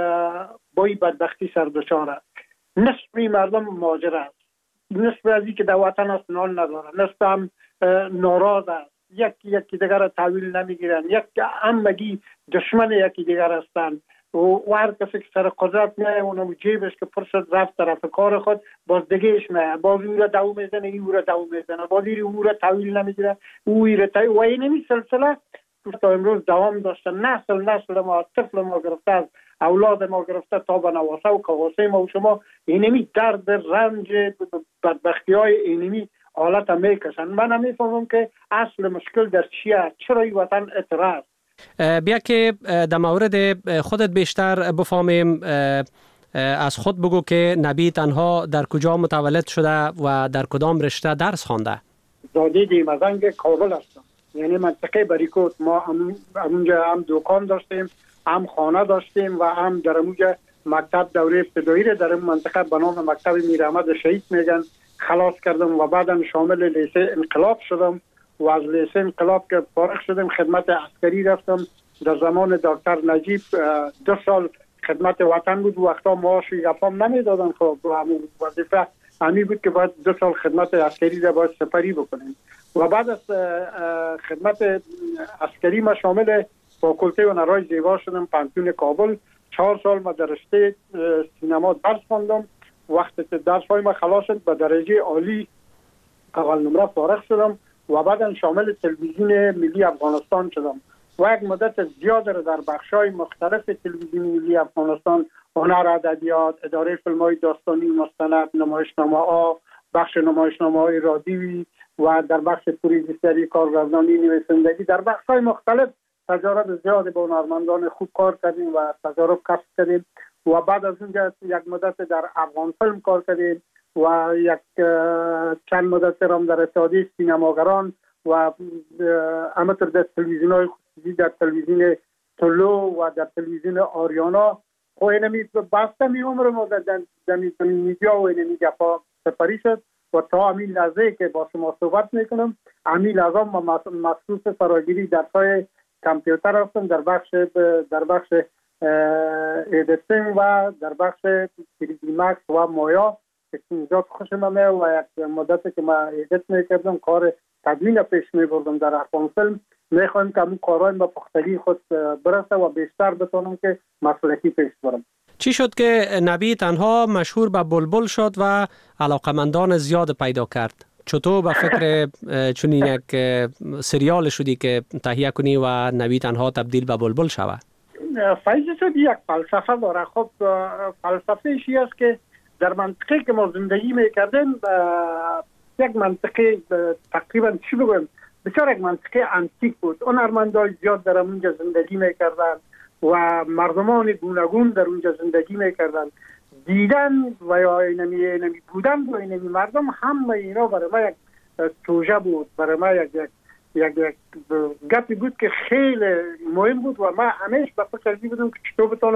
با این بدبختی سر دچاره؟ نصف مردم مهاجر است، نصف از این که در وطن است نان نداره، نصف هم ناراض است، یکی یکی دیگر را تحویل نمیگیرن، یک همگی دشمن یکی دیگر هستند و هر کسی که سر قدرت میایه اونم جیبش که پر شد رفت طرف کار خود، باز دیگهش میایه، باز او را دو میزنه، او را دو میزنه، باز او را تحویل نمیگیره، او را تحویل و اینمی سلسله تا امروز دوام داشته. نسل نسل ما، طفل ما گرفته از اولاد ما گرفته تا به نواسه و کواسه ما و شما اینمی درد رنج بدبختی های اینمی حالت هم میکشن. من هم میفهمم که اصل مشکل در چیه، چرا این وطن اعتراض. بیا که در مورد خودت بیشتر بفهمیم، از خود بگو که نبی تنها در کجا متولد شده و در کدام رشته درس خوانده؟ زاده دیمزنگ کابل هستم، یعنی منطقه بریکوت. ما هم اونجا هم دکان داشتیم، هم خانه داشتیم و هم در اونجا مکتب دوره ابتدایی را در این منطقه به نام مکتب میر احمد شهید میگن خلاص کردم و بعدم شامل لیسه انقلاب شدم و از لیسه انقلاب که فارغ شدم خدمت عسکری رفتم. در زمان دکتر نجیب دو سال خدمت وطن بود، وقتا معاش یفام نمیدادن. خب وظیفه همی بود که باید دو سال خدمت عسکری را باید سپری بکنیم و بعد از خدمت عسکری ما شامل فاکولته هنرهای زیبا شدم پانتون کابل. چهار سال ما در رشته سینما درس خواندم. وقتی که درس های ما خلاص شد به درجه عالی اول نمره فارغ شدم و بعدا شامل تلویزیون ملی افغانستان شدم و یک مدت زیاد در بخش‌های مختلف تلویزیون ملی افغانستان، هنر، ادبیات، اداره فیلم‌های داستانی، مستند، نمایشنامه‌ها، بخش نمایشنامه‌های رادیویی و در بخش پروژه‌سازی، کارگردانی، نویسندگی، در بخش‌های مختلف تجارب زیادی با هنرمندان خوب کار کردیم و تجارب کسب کردیم و بعد از اونجا یک مدت در افغان فیلم کار کردیم و یک چند مدت هم در اتحادیه سینماگران و همینطور در تلویزیون‌های خصوصی، در تلویزیون تلو و در تلویزیون آریانا. خب اینمی بسته می عمر ما در میدیا و اینمی گپا سپری شد و تا همین لحظه که با شما صحبت میکنم همین لحظه ما مخصوص فراگیری درسای کامپیوتر هستم در بخش در بخش ایدیتینگ و در بخش تری دی مکس و مایا که اینجا خوشم میاد و یک مدت که ما ایدیت میکردم کار تدوین پیش میبردم در افغان فیلم. میخوایم که همون کارهای با پختگی خود برسه و بیشتر بتونم که مسلکی پیش برم. چی شد که نبی تنها مشهور به بلبل شد و علاقمندان زیاد پیدا کرد؟ چطور به فکر چنین یک سریال شدی که تهیه کنی و نبی تنها تبدیل به بلبل شود؟ فایده شد یک فلسفه داره. خب فلسفه ایشی است که در منطقه که ما زندگی میکردیم یک منطقه تقریبا چی بگویم بسیار یک منطقه انتیک بود. هنرمندان زیاد در اونجا زندگی میکردن و مردمان گوناگون در اونجا زندگی میکردن. دیدن و یا اینمی اینمی بودن و اینمی مردم همه اینا برای ما یک توجه بود، برای ما یک یک یک یک گپی بود که خیلی مهم بود و ما همیشه به فکر بودم که چطور بتونم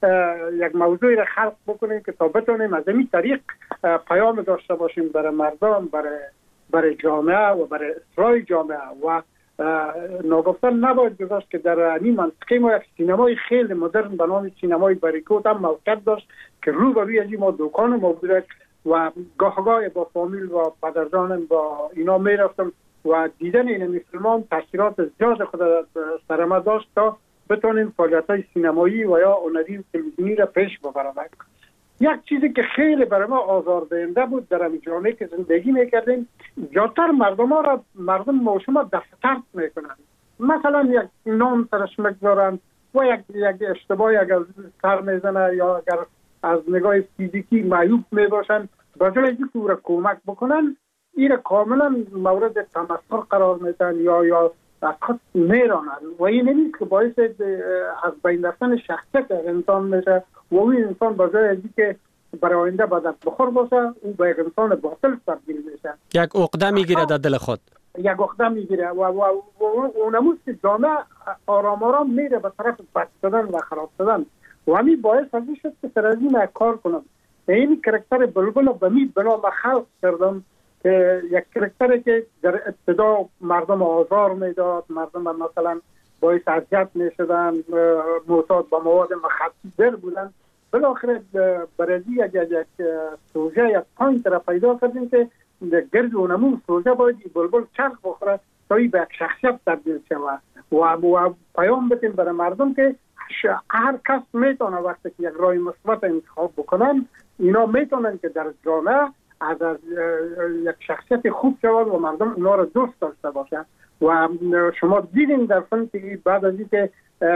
یک موضوعی را خلق بکنیم که تا بتونیم از این طریق پیام داشته باشیم برای مردم، برای برای جامعه و برای اصلاح جامعه. و ناگفتن نباید گذاشت که در این منطقه ما یک سینمای خیلی مدرن به نام سینمای بریکوت هم موقعیت داشت که رو به روی از ما دکان ما بوده و گاه گاه با فامیل و پدرجانم با اینا می رفتم و دیدن این فیلم تاثیرات زیاد خود سر ما داشت تا بتونیم فعالیت‌های سینمایی و یا هنری تلویزیونی را پیش ببریم. یک چیزی که خیلی برای ما آزاردهنده بود در این جامعه که زندگی میکردیم، زیادتر مردم ها را مردم ما شما دفتر میکنند. مثلا یک نام سرش میگذارند و یک یک اشتباهی اگر سر میزنه یا اگر از نگاه فیزیکی معیوب میباشند، به جای اینکه او را کمک بکنن این را کاملا مورد تمسخر قرار میدن یا یا از خود میرانند و این نیست که باعث از بین رفتن شخصیت انسان میشه و این انسان با جای ازی که برای آینده بدت بخور باشه او به یک انسان باطل تبدیل میشه، یک عقده میگیره در دل خود، یک عقده میگیره و و اونموز که جامعه آرام آرام میره به طرف بد شدن و خراب شدن و همین باعث ازی شد که سر از این کار کنم. این کرکتر بلبل به می بنا به خلق کردم که یک کرکتری که در ابتدا مردم آزار میداد، مردم مثلا باعث اذیت میشدن، معتاد به مواد مخدر بودن. بالاخره برای یک یک سوژه یک پوینت را پیدا کردیم که گرد اونمون سوژه باید بلبل چرخ بخوره تا به یک شخصیت تبدیل شود و و پیام بدیم برای مردم که هر کس میتونه وقتی که یک راه مثبت انتخاب بکنن اینا میتونن که در جامعه از, از یک شخصیت خوب شود و مردم اونا را دوست داشته باشن. و شما دیدین در فیلم که بعد از اینکه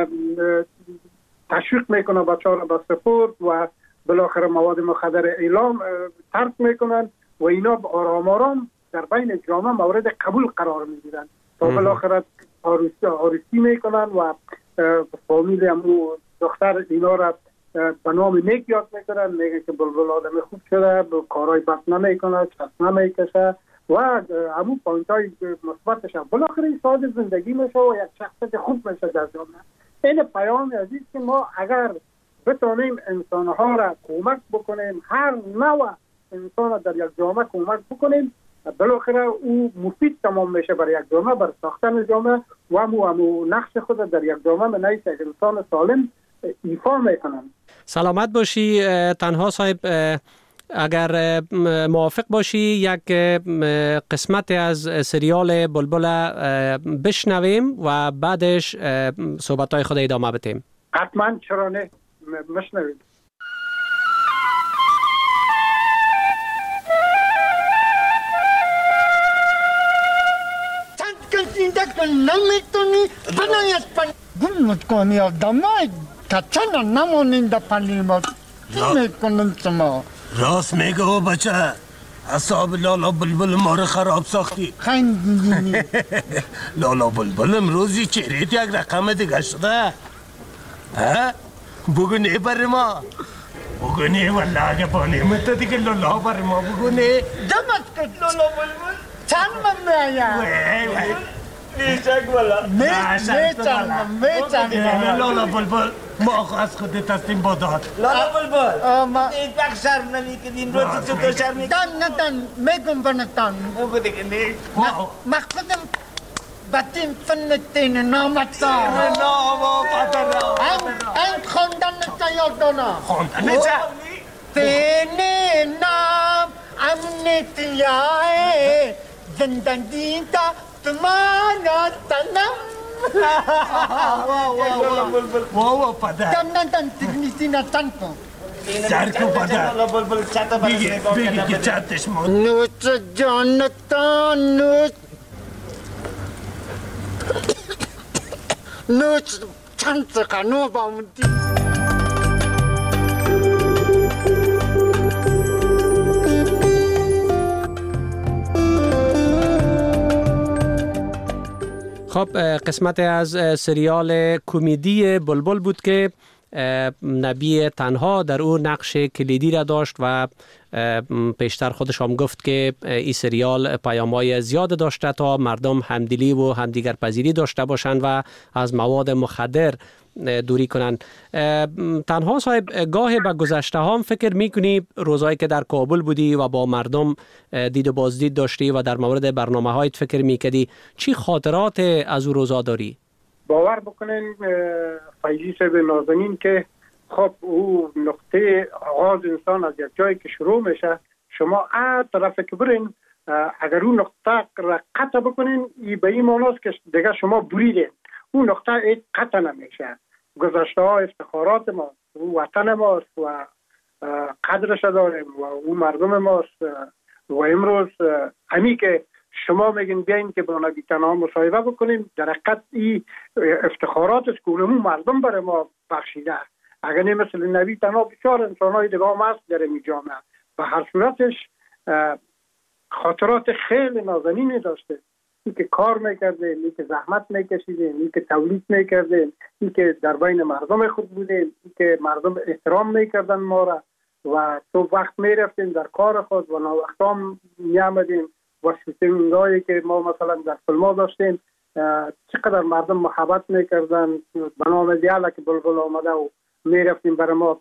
تشویق میکنه بچه ها را به سپورت و بالاخره مواد مخدر اعلام ترک میکنن و اینا آرام آرام در بین جامعه مورد قبول قرار میگیرن تا بالاخره عروسی عروسی میکنن و فامیل همو دختر اینا را به نام نیک یاد میکنن، میگه که بلبل آدم خوب شده، کارهای بد نمیکنه، چست نمیکشه و همون پوینت های مثبتش هم بالاخره ساده زندگی میشه و یک شخصیت خوب میشه در جامعه. این پیام عزیز که ما اگر بتونیم انسانها را کمک بکنیم، هر نوع انسان در یک جامعه کمک بکنیم، بالاخره او مفید تمام میشه برای یک جامعه، برای ساختن جامعه و همو همو نقش خود در یک جامعه من یک انسان سالم ایفا میکنم. سلامت باشی. تنها صاحب اگر موافق باشی یک قسمت از سریال بلبل بشنویم و بعدش صحبت‌های خود ادامه بدیم. حتما، چرا نه، بشنویم. نمیتونی بنایت پن گمت کنی آدمای کچنا نمونین در پنیمات چی میکنن شما؟ راست میگه او بچه، اصاب لالا بلبل ما رو خراب ساختی. خیلی لالا بلبل امروزی چهریت یک رقم دیگه شده. ها؟ بگو نه بر ما، بگو نه والله اگه با نعمت دیگه لالا بر ما بگو نه. دمت کن لالا بلبل چند من میایم وی وی نیشک والا میچنم میچنم لالا بلبل ما از خود تستیم باداد. لالا بلبل این وقت شرم نمیکنیم روزی چطور شرم نکنیم؟ تن نتن میگم بنتن بگو دیگه نه مخصوصم باتیم فنتین نامتا ناما پاتر این خوندن نتا یادانا خوندن نتا تینی نام امنیتیای زندگی تا تمانا تنم واو واو پدر تن تن تکنیسی نتن کن سرکو پدر بگی بگی که چندش مون نوچ جانتا نوچ نوچ چند سخنو بامدی خب قسمت از سریال کمدی بلبل بود که نبی تنها در او نقش کلیدی را داشت و پیشتر خودش هم گفت که این سریال پیام‌های زیاد داشته تا مردم همدلی و همدیگر پذیری داشته باشند و از مواد مخدر دوری کنند. تنها صاحب گاه به گذشته هم فکر میکنی روزایی که در کابل بودی و با مردم دید و بازدید داشتی و در مورد برنامه هایت فکر میکردی، چی خاطرات از او روزا داری؟ باور بکنین فیضی صاحب نازنین که خب او نقطه آغاز انسان از یک جایی که شروع میشه، شما ا طرف که برین اگر اون نقطه را قطع بکنین به این معناست که دیگه شما بریدین، اون نقطه ای قطع نمیشه. گذشته ها افتخارات ما، او وطن ماست و قدرش داریم و او مردم ماست و امروز همی که شما میگین بیاین که با نبی تنها مصاحبه بکنیم، در حقیقت این افتخارات است که اونمون مردم برای ما بخشیده. اگر نه مثل نبی تنها بسیار انسان های دیگه هم هست در این جامعه و هر صورتش خاطرات خیلی نازنینی داشته. این که کار میکرده، این که زحمت میکشیده، این که تولید میکرده، این که در بین مردم خود بوده، این که مردم احترام میکردن ما را و تو وقت میرفتیم در کار خود و وقت هم میامدیم و شوتینگایی که ما مثلا در فیلم داشتیم چقدر مردم محبت میکردن. به نام دیالا که بلبل آمده و میرفتیم برای ما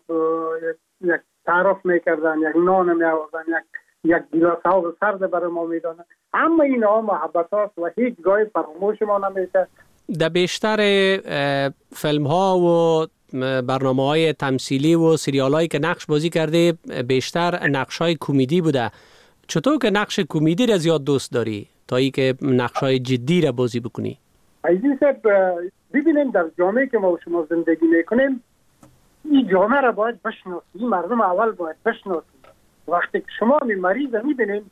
یک تعارف میکردن، یک نان میآوردن، یک یک گیلاس آب سرد برای ما میدانن. اما این ها محبت هاست و هیچ گاهی فراموش ما نمیشه. در بیشتر فیلم ها و برنامه های تمثیلی و سریال هایی که نقش بازی کرده بیشتر نقش های کمدی بوده. چطور که نقش کمدی را زیاد دوست داری تا ای که نقش های جدی را بازی بکنی؟ عزیز صاحب ببینیم در جامعه که ما و شما زندگی میکنیم این جامعه را باید بشناسیم، این مردم اول باید بشناسیم. وقتی که شما می مریض میبینیم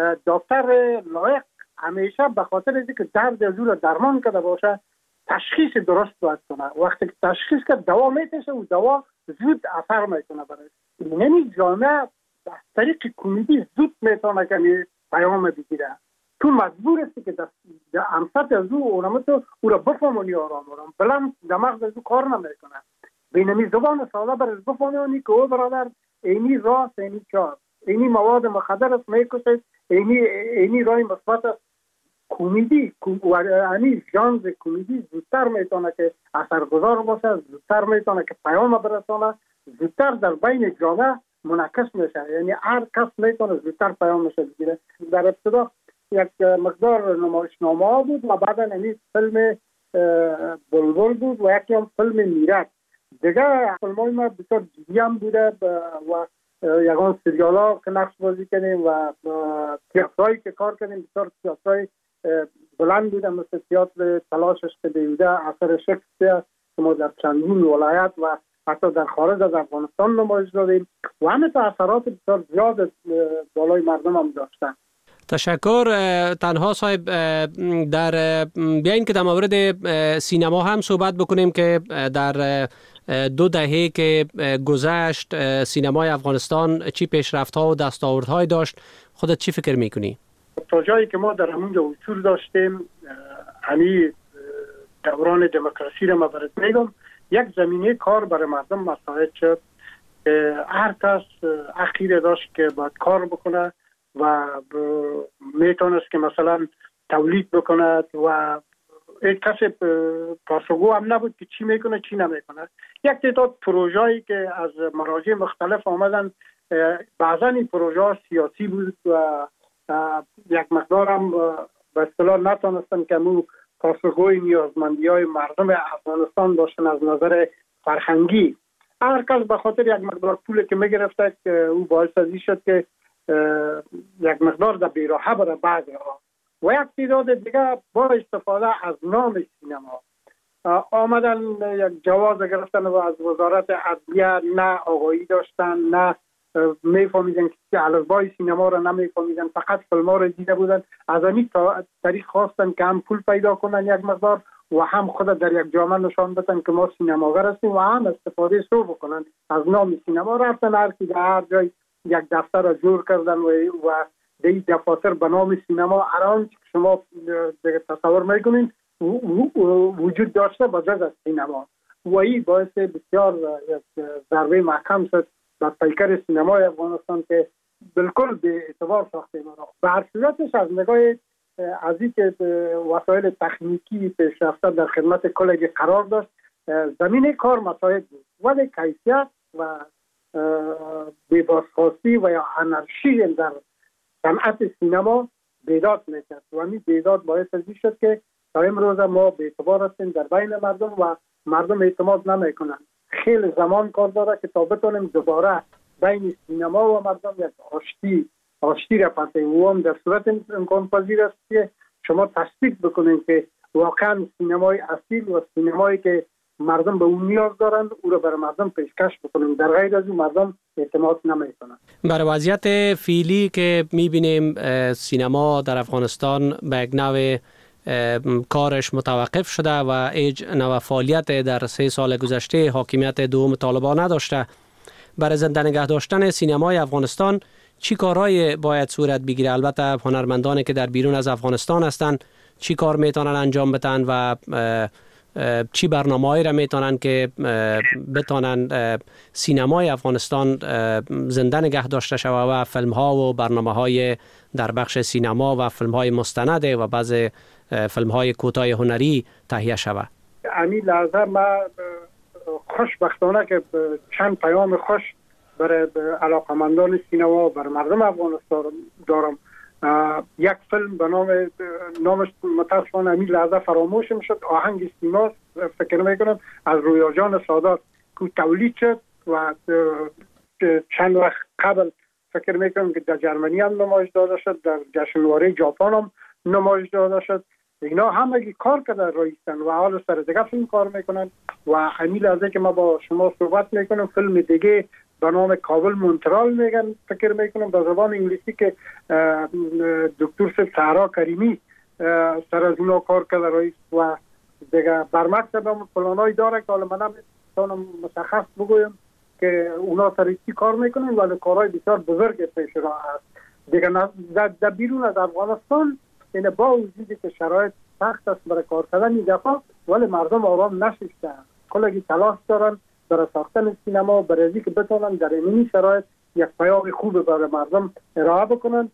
دکتر لایق همیشه به خاطر اینکه درد از او را درمان کرده باشه تشخیص درست باید کنه. وقتی که تشخیص که دوا میتشه و دوا زود اثر میکنه برای یعنی جامعه از طریق کمدی زود میتونه که پیام بگیره. تو مجبور هستی که در امسط از او اونم تو او را بفهمونی آرام آرام بلند دماغ از او کار نمیکنه. بینمی زبان ساده برش بفهمونی که او برادر اینی راست اینی چار اینی مواد مخدر است میکشد، اینی اینی رای مثبت است. کمدی یعنی ژانر کمدی زودتر میتونه که اثرگذار باشه، زودتر میتونه که پیام برسونه، زودتر در بین جامعه منعکس میشه. یعنی هر کس میتونه زودتر پیامش بگیره. در ابتدا یک مقدار نمایشنامه بود و بعدا یعنی فیلم بلبل بود و یکی هم فیلم میرک. دیگه فیلمای ما بسیار جدی هم بوده و یکان سریال ها که نقش بازی کنیم و تیاترایی که کار کنیم بسیار تیاترای بلند بوده مثل تیاتر تلاشش که بیوده اثر شکسپیر که ما در چندین ولایت و حتی در خارج از افغانستان نمایش دادیم و همه تا اثرات بسیار زیاد بالای مردم هم داشتن. تشکر. تنها صاحب در بیاین که در مورد سینما هم صحبت بکنیم که در دو دهه که گذشت سینمای افغانستان چی پیشرفت‌ها و دستاوردهای داشت، خودت چی فکر میکنی؟ تا جایی که ما در همونجا حضور داشتیم همی دوران دموکراسی را ما برات میگم یک زمینه کار برای مردم مساعد شد. هر کس اخیر داشت که باید کار بکنه و میتونست که مثلا تولید بکند و یک کسی پاسخگو هم نبود که چی میکنه چی نمیکنه. یک تعداد پروژه‌ای که از مراجع مختلف آمدن، بعضا این پروژه سیاسی بود و یک مقدار هم به اصطلاح نتونستن که مو پاسخگوی نیازمندی‌های مردم افغانستان باشن از نظر فرهنگی. هر کس به خاطر یک مقدار پولی که میگرفته که او باعث ازی شد که یک مقدار در بیراهه برای بعضی ها و یک تعداد دیگه با استفاده از نام سینما آمدن یک جواز گرفتن و از وزارت عدلیه نه آگاهی داشتن، نه میفهمیدن که الفبای سینما را نمیفهمیدن، فقط فیلم ها را دیده بودن. از همین طریق خواستن که هم پول پیدا کنن یک مقدار و هم خود در یک جامعه نشان بدن که ما سینماگر هستیم و هم استفاده سو بکنن از نام سینما. رفتن هر کی در هر جای یک دفتر را جور کردن و و دی دفاتر به نام سینما هران که شما تصور میکنین وجود داشته با جز از سینما. و این باعث بسیار یک ضربه محکم شد بر پیکر سینمای افغانستان که بالکل به اعتبار ساخته ما را. به هر صورتش از نگاه از این که وسایل تکنیکی پیشرفته در خدمت کلگی قرار داشت، زمین کار مساعد بود، ولی کیفیت و بی‌بازخواستی و یا انارشی در صنعت سینما بیداد میکرد و همین بیداد باعث از این شد که تا امروز ما به اعتبار هستیم در بین مردم و مردم اعتماد نمیکنند. خیلی زمان کار داره که تا بتونیم دوباره بین سینما و مردم یک آشتی آشتی را پسیم و هم در صورت امکان پذیر است که شما تصدیق بکنید که واقعا سینمای اصیل و سینمایی که مردم به اون نیاز دارند او را برای مردم پیشکش بکنیم، در غیر از اون مردم اعتماد نمیکنند. برای وضعیت فعلی که میبینیم سینما در افغانستان به یک نوع کارش متوقف شده و هیچ نوع فعالیت در سه سال گذشته حاکمیت دوم طالبان نداشته. برای زنده نگه داشتن سینمای افغانستان چی کارهای باید صورت بگیره؟ البته هنرمندانی که در بیرون از افغانستان هستند چی کار میتونن انجام بدن و چی برنامه‌ای را میتونن که بتونن سینمای افغانستان زنده نگه داشته شود و فیلم ها و برنامه های در بخش سینما و فیلم های مستند و بعض فیلم های کوتاه هنری تهیه شود؟ امی لحظه ما خوشبختانه که چند پیام خوش برای علاقمندان سینما برای مردم افغانستان دارم. یک فیلم به نام نامش متاسفانه همین لحظه فراموش میشد، آهنگ سیما فکر میکنم از رویا جان سادات که تولید شد و چند وقت قبل فکر میکنم که در جرمنی هم نمایش داده شد، در جشنواره ژاپن هم نمایش داده شد. اینا همگی کار کرده رایستن و حال سر دیگه فیلم کار میکنن و همین لحظه که ما با شما صحبت میکنم فیلم دیگه به نام کابل مونترال میگن فکر میکنم به زبان انگلیسی که دکتر سهرا کریمی سر از اونا کار کرده رئیس و دیگه برمکتب هم پلانای داره که حالا من هم مشخص بگویم که اونا سر چی کار میکنن ولی کارهای بسیار بزرگ پیش را هست. دیگه در بیرون از افغانستان این با وجودی که شرایط سخت است برای کار کردن این دفعه ولی مردم آرام نشستن، کلگی تلاش دارن برای ساختن سینما برای اینکه که بتونن در این شرایط یک پیام خوب برای مردم ارائه بکنن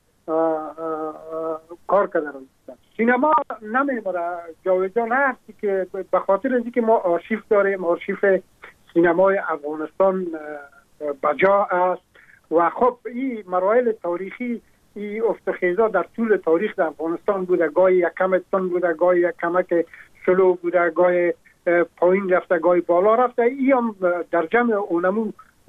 کار کردن. سینما نمیمونه جاویدان هستی که به خاطر اینکه ما آرشیف داریم، آرشیف سینمای افغانستان بجا است و خب این مراحل تاریخی این افتخیزا در طول تاریخ در افغانستان بوده، گاهی یک کم تن بوده، گاهی یک کمک سلو بوده، گاهی پایین رفته، گاهی بالا رفته. این هم در جمع اونمو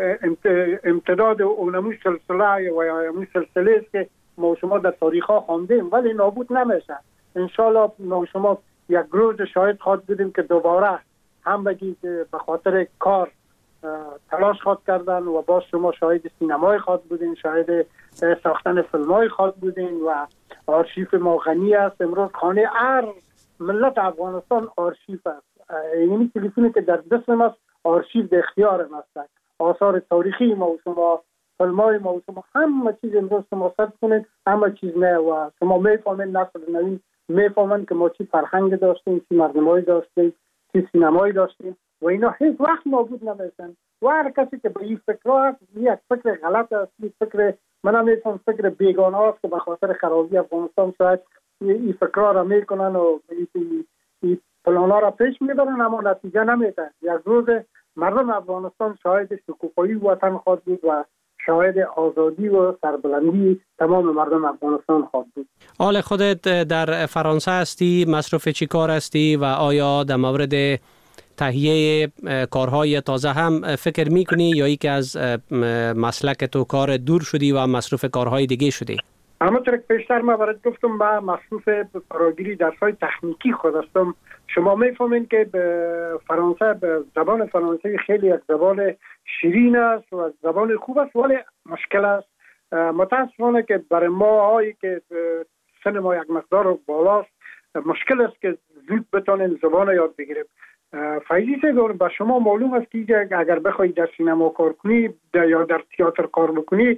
امتداد اونمو سلسله و یا اونمو سلسله است که ما شما در تاریخ ها خواندیم ولی نابود نمیشه. انشالله ما شما یک روز شاید خواهد بودیم که دوباره هم بگید به خاطر کار تلاش خواهد کردن و باز شما شاهد سینمای خواهد بودین، شاهد ساختن فیلمای خواهد بودین و آرشیف ما غنی است. امروز خانه هر ملت افغانستان آرشیف است. یعنی تلفنی که در دست است آرشیف در اختیار ما است. آثار تاریخی ما و شما، فیلمای ما و شما، همه چیز امروز شما ثبت کنید، همه چیز نه و شما میفهمید نسل نوین میفهمند که ما چی فرهنگ داشتیم، چی مردمایی داشتیم، چی سینمایی داشتیم و اینا هیچ وقت نابود نمیشن. و هر کسی که به این فکر هست یک فکر غلط است، یک فکر من هم میفهم فکر بیگانه است که به خاطر خرابی افغانستان شاید این فکرها را میکنن و این پلانا را پیش میبرن اما نتیجه نمیده. یک روز مردم افغانستان شاهد شکوفایی وطن خواهد بود و شاهد آزادی و سربلندی تمام مردم افغانستان خواهد بود. حال خودت در فرانسه هستی، مصروف چی کار هستی و آیا در مورد تهیه کارهای تازه هم فکر میکنی یا ای که از مسلک تو کار دور شدی و مصروف کارهای دیگه شدی؟ همونطور که پیشتر ما برات گفتم با مصروف فراگیری درس‌های تکنیکی خود هستم. شما میفهمین که به فرانسه به زبان فرانسه خیلی یک زبان شیرین است و زبان خوب است ولی مشکل است. متاسفانه که برای ما هایی که سن ما یک مقدار بالاست مشکل است که زود بتونیم زبان یاد بگیریم. فایده داره به شما معلوم است که اگر بخوای در سینما کار کنی یا در تئاتر کار بکنی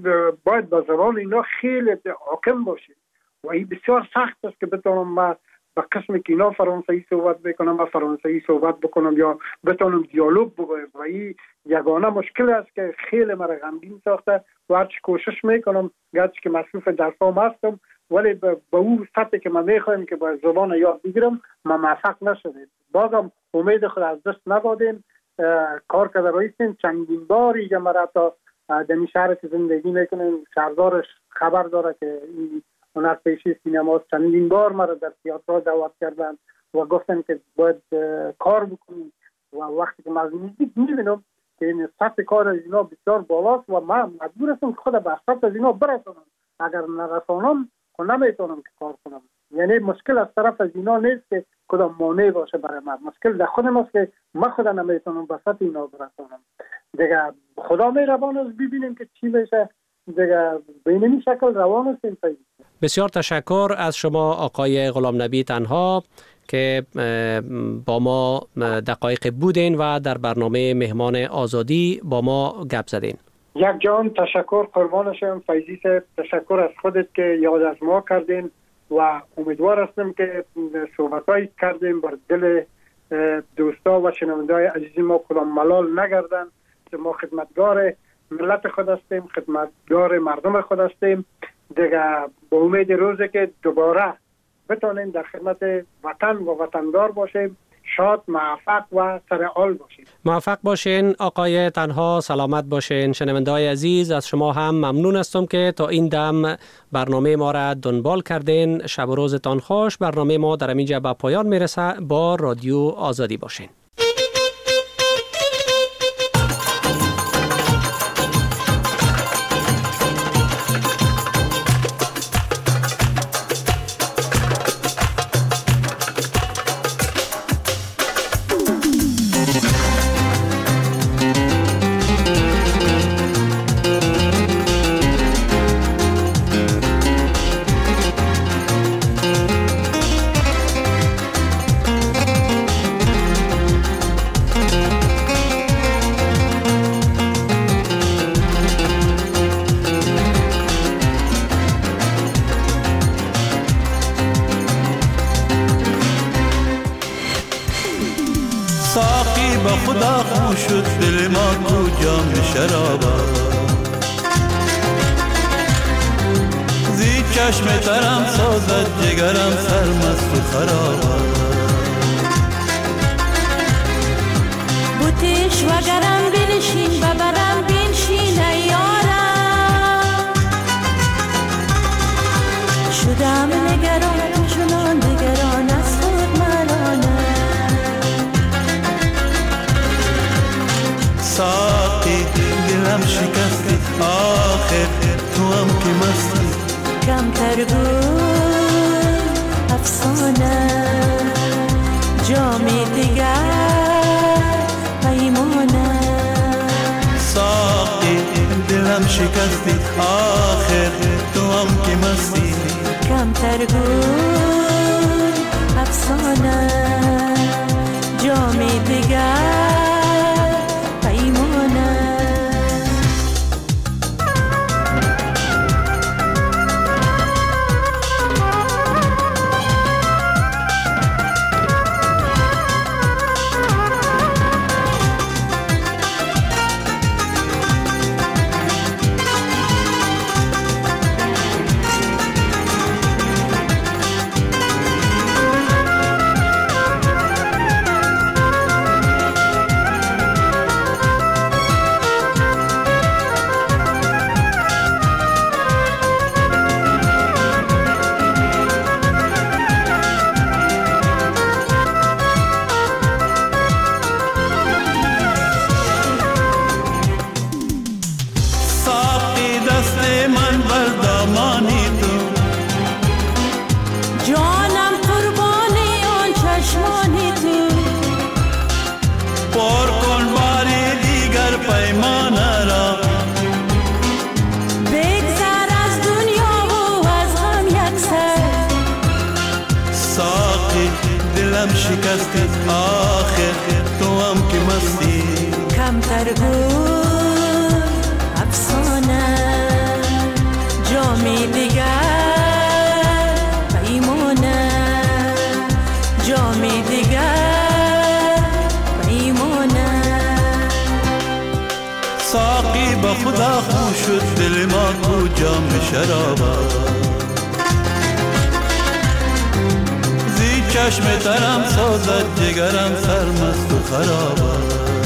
باید به زبان اینا خیلی حاکم باشی و این بسیار سخت است که بتونم ما به قسم که اینا فرانسوی صحبت بکنم من فرانسوی صحبت بکنم یا بتونم دیالوگ بگویم و این یگانه مشکل است که خیلی مرا غمگین ساخته و هرچی کوشش میکنم گرچه که مصروف درسام هستم ولی به اون سطحی که من میخوایم که با زبان یاد بگیرم ما موفق نشدیم. بازم امید خود از دست ندادیم، کار کرده رایستیم چندین بار اینجا مرا تا دمی شهر که زندگی میکنیم شهردارش خبر داره که این هنرپیشه سینما چندین بار مرا در تئاتر دعوت کردن و گفتن که باید کار بکنیم و وقتی که من از نزدیک میبینم که این سطح کار از اینا بسیار بالاست و من مجبور هستم خود به سطح از اینا برسانم، اگر نرسانم خود نمیتونم که کار کنم. یعنی مشکل از طرف از اینا نیست که کدام مانع باشه برای من، مشکل در خودم است که من خود نمیتونم به سطح اینا برسانم. دیگه خدا مهربان است ببینیم که چی میشه. دیگه به این شکل روان است. بسیار تشکر از شما آقای غلام نبی تنها که با ما دقایق بودین و در برنامه مهمان آزادی با ما گپ زدین. یک جان تشکر قربان شم فیضی صاحب، تشکر از خودت که یاد از ما کردین و امیدوار هستم که صحبتایی کردیم بر دل دوستا و شنونده‌های عزیز ما کدام ملال نگردن که ما خدمتگار ملت خود هستیم، خدمتگار مردم خود هستیم. دیگه با امید روزی که دوباره بتونیم در خدمت وطن و وطندار باشیم، شاد، موفق و سرحال باشیم. موفق باشین آقای تنها، سلامت باشین. شنونده‌های عزیز از شما هم ممنون هستم که تا این دم برنامه ما را دنبال کردین. شب و روزتان خوش. برنامه ما در اینجا به پایان میرسه. با رادیو آزادی باشین. چشم ترم سازد جگرم سرمست و خراب بوتیش وگرم بنشین ببرم بنشین ایارم شدم نگران چنان نگران از خود ملانم ساقی دلم شکستی آخر تو هم که مستی کم تر بود افسانه جامی دیگر پیمانه ساقی دلم شکستی آخر تو هم که مستی کم تر بود افسانه جامی دیگر پیمانه شکستی آخر تو هم که مستی کم تر بود افسانه جامی دیگر پیمانه جام شرابت زی چشم ترم سازد جگرم سرمست و خرابت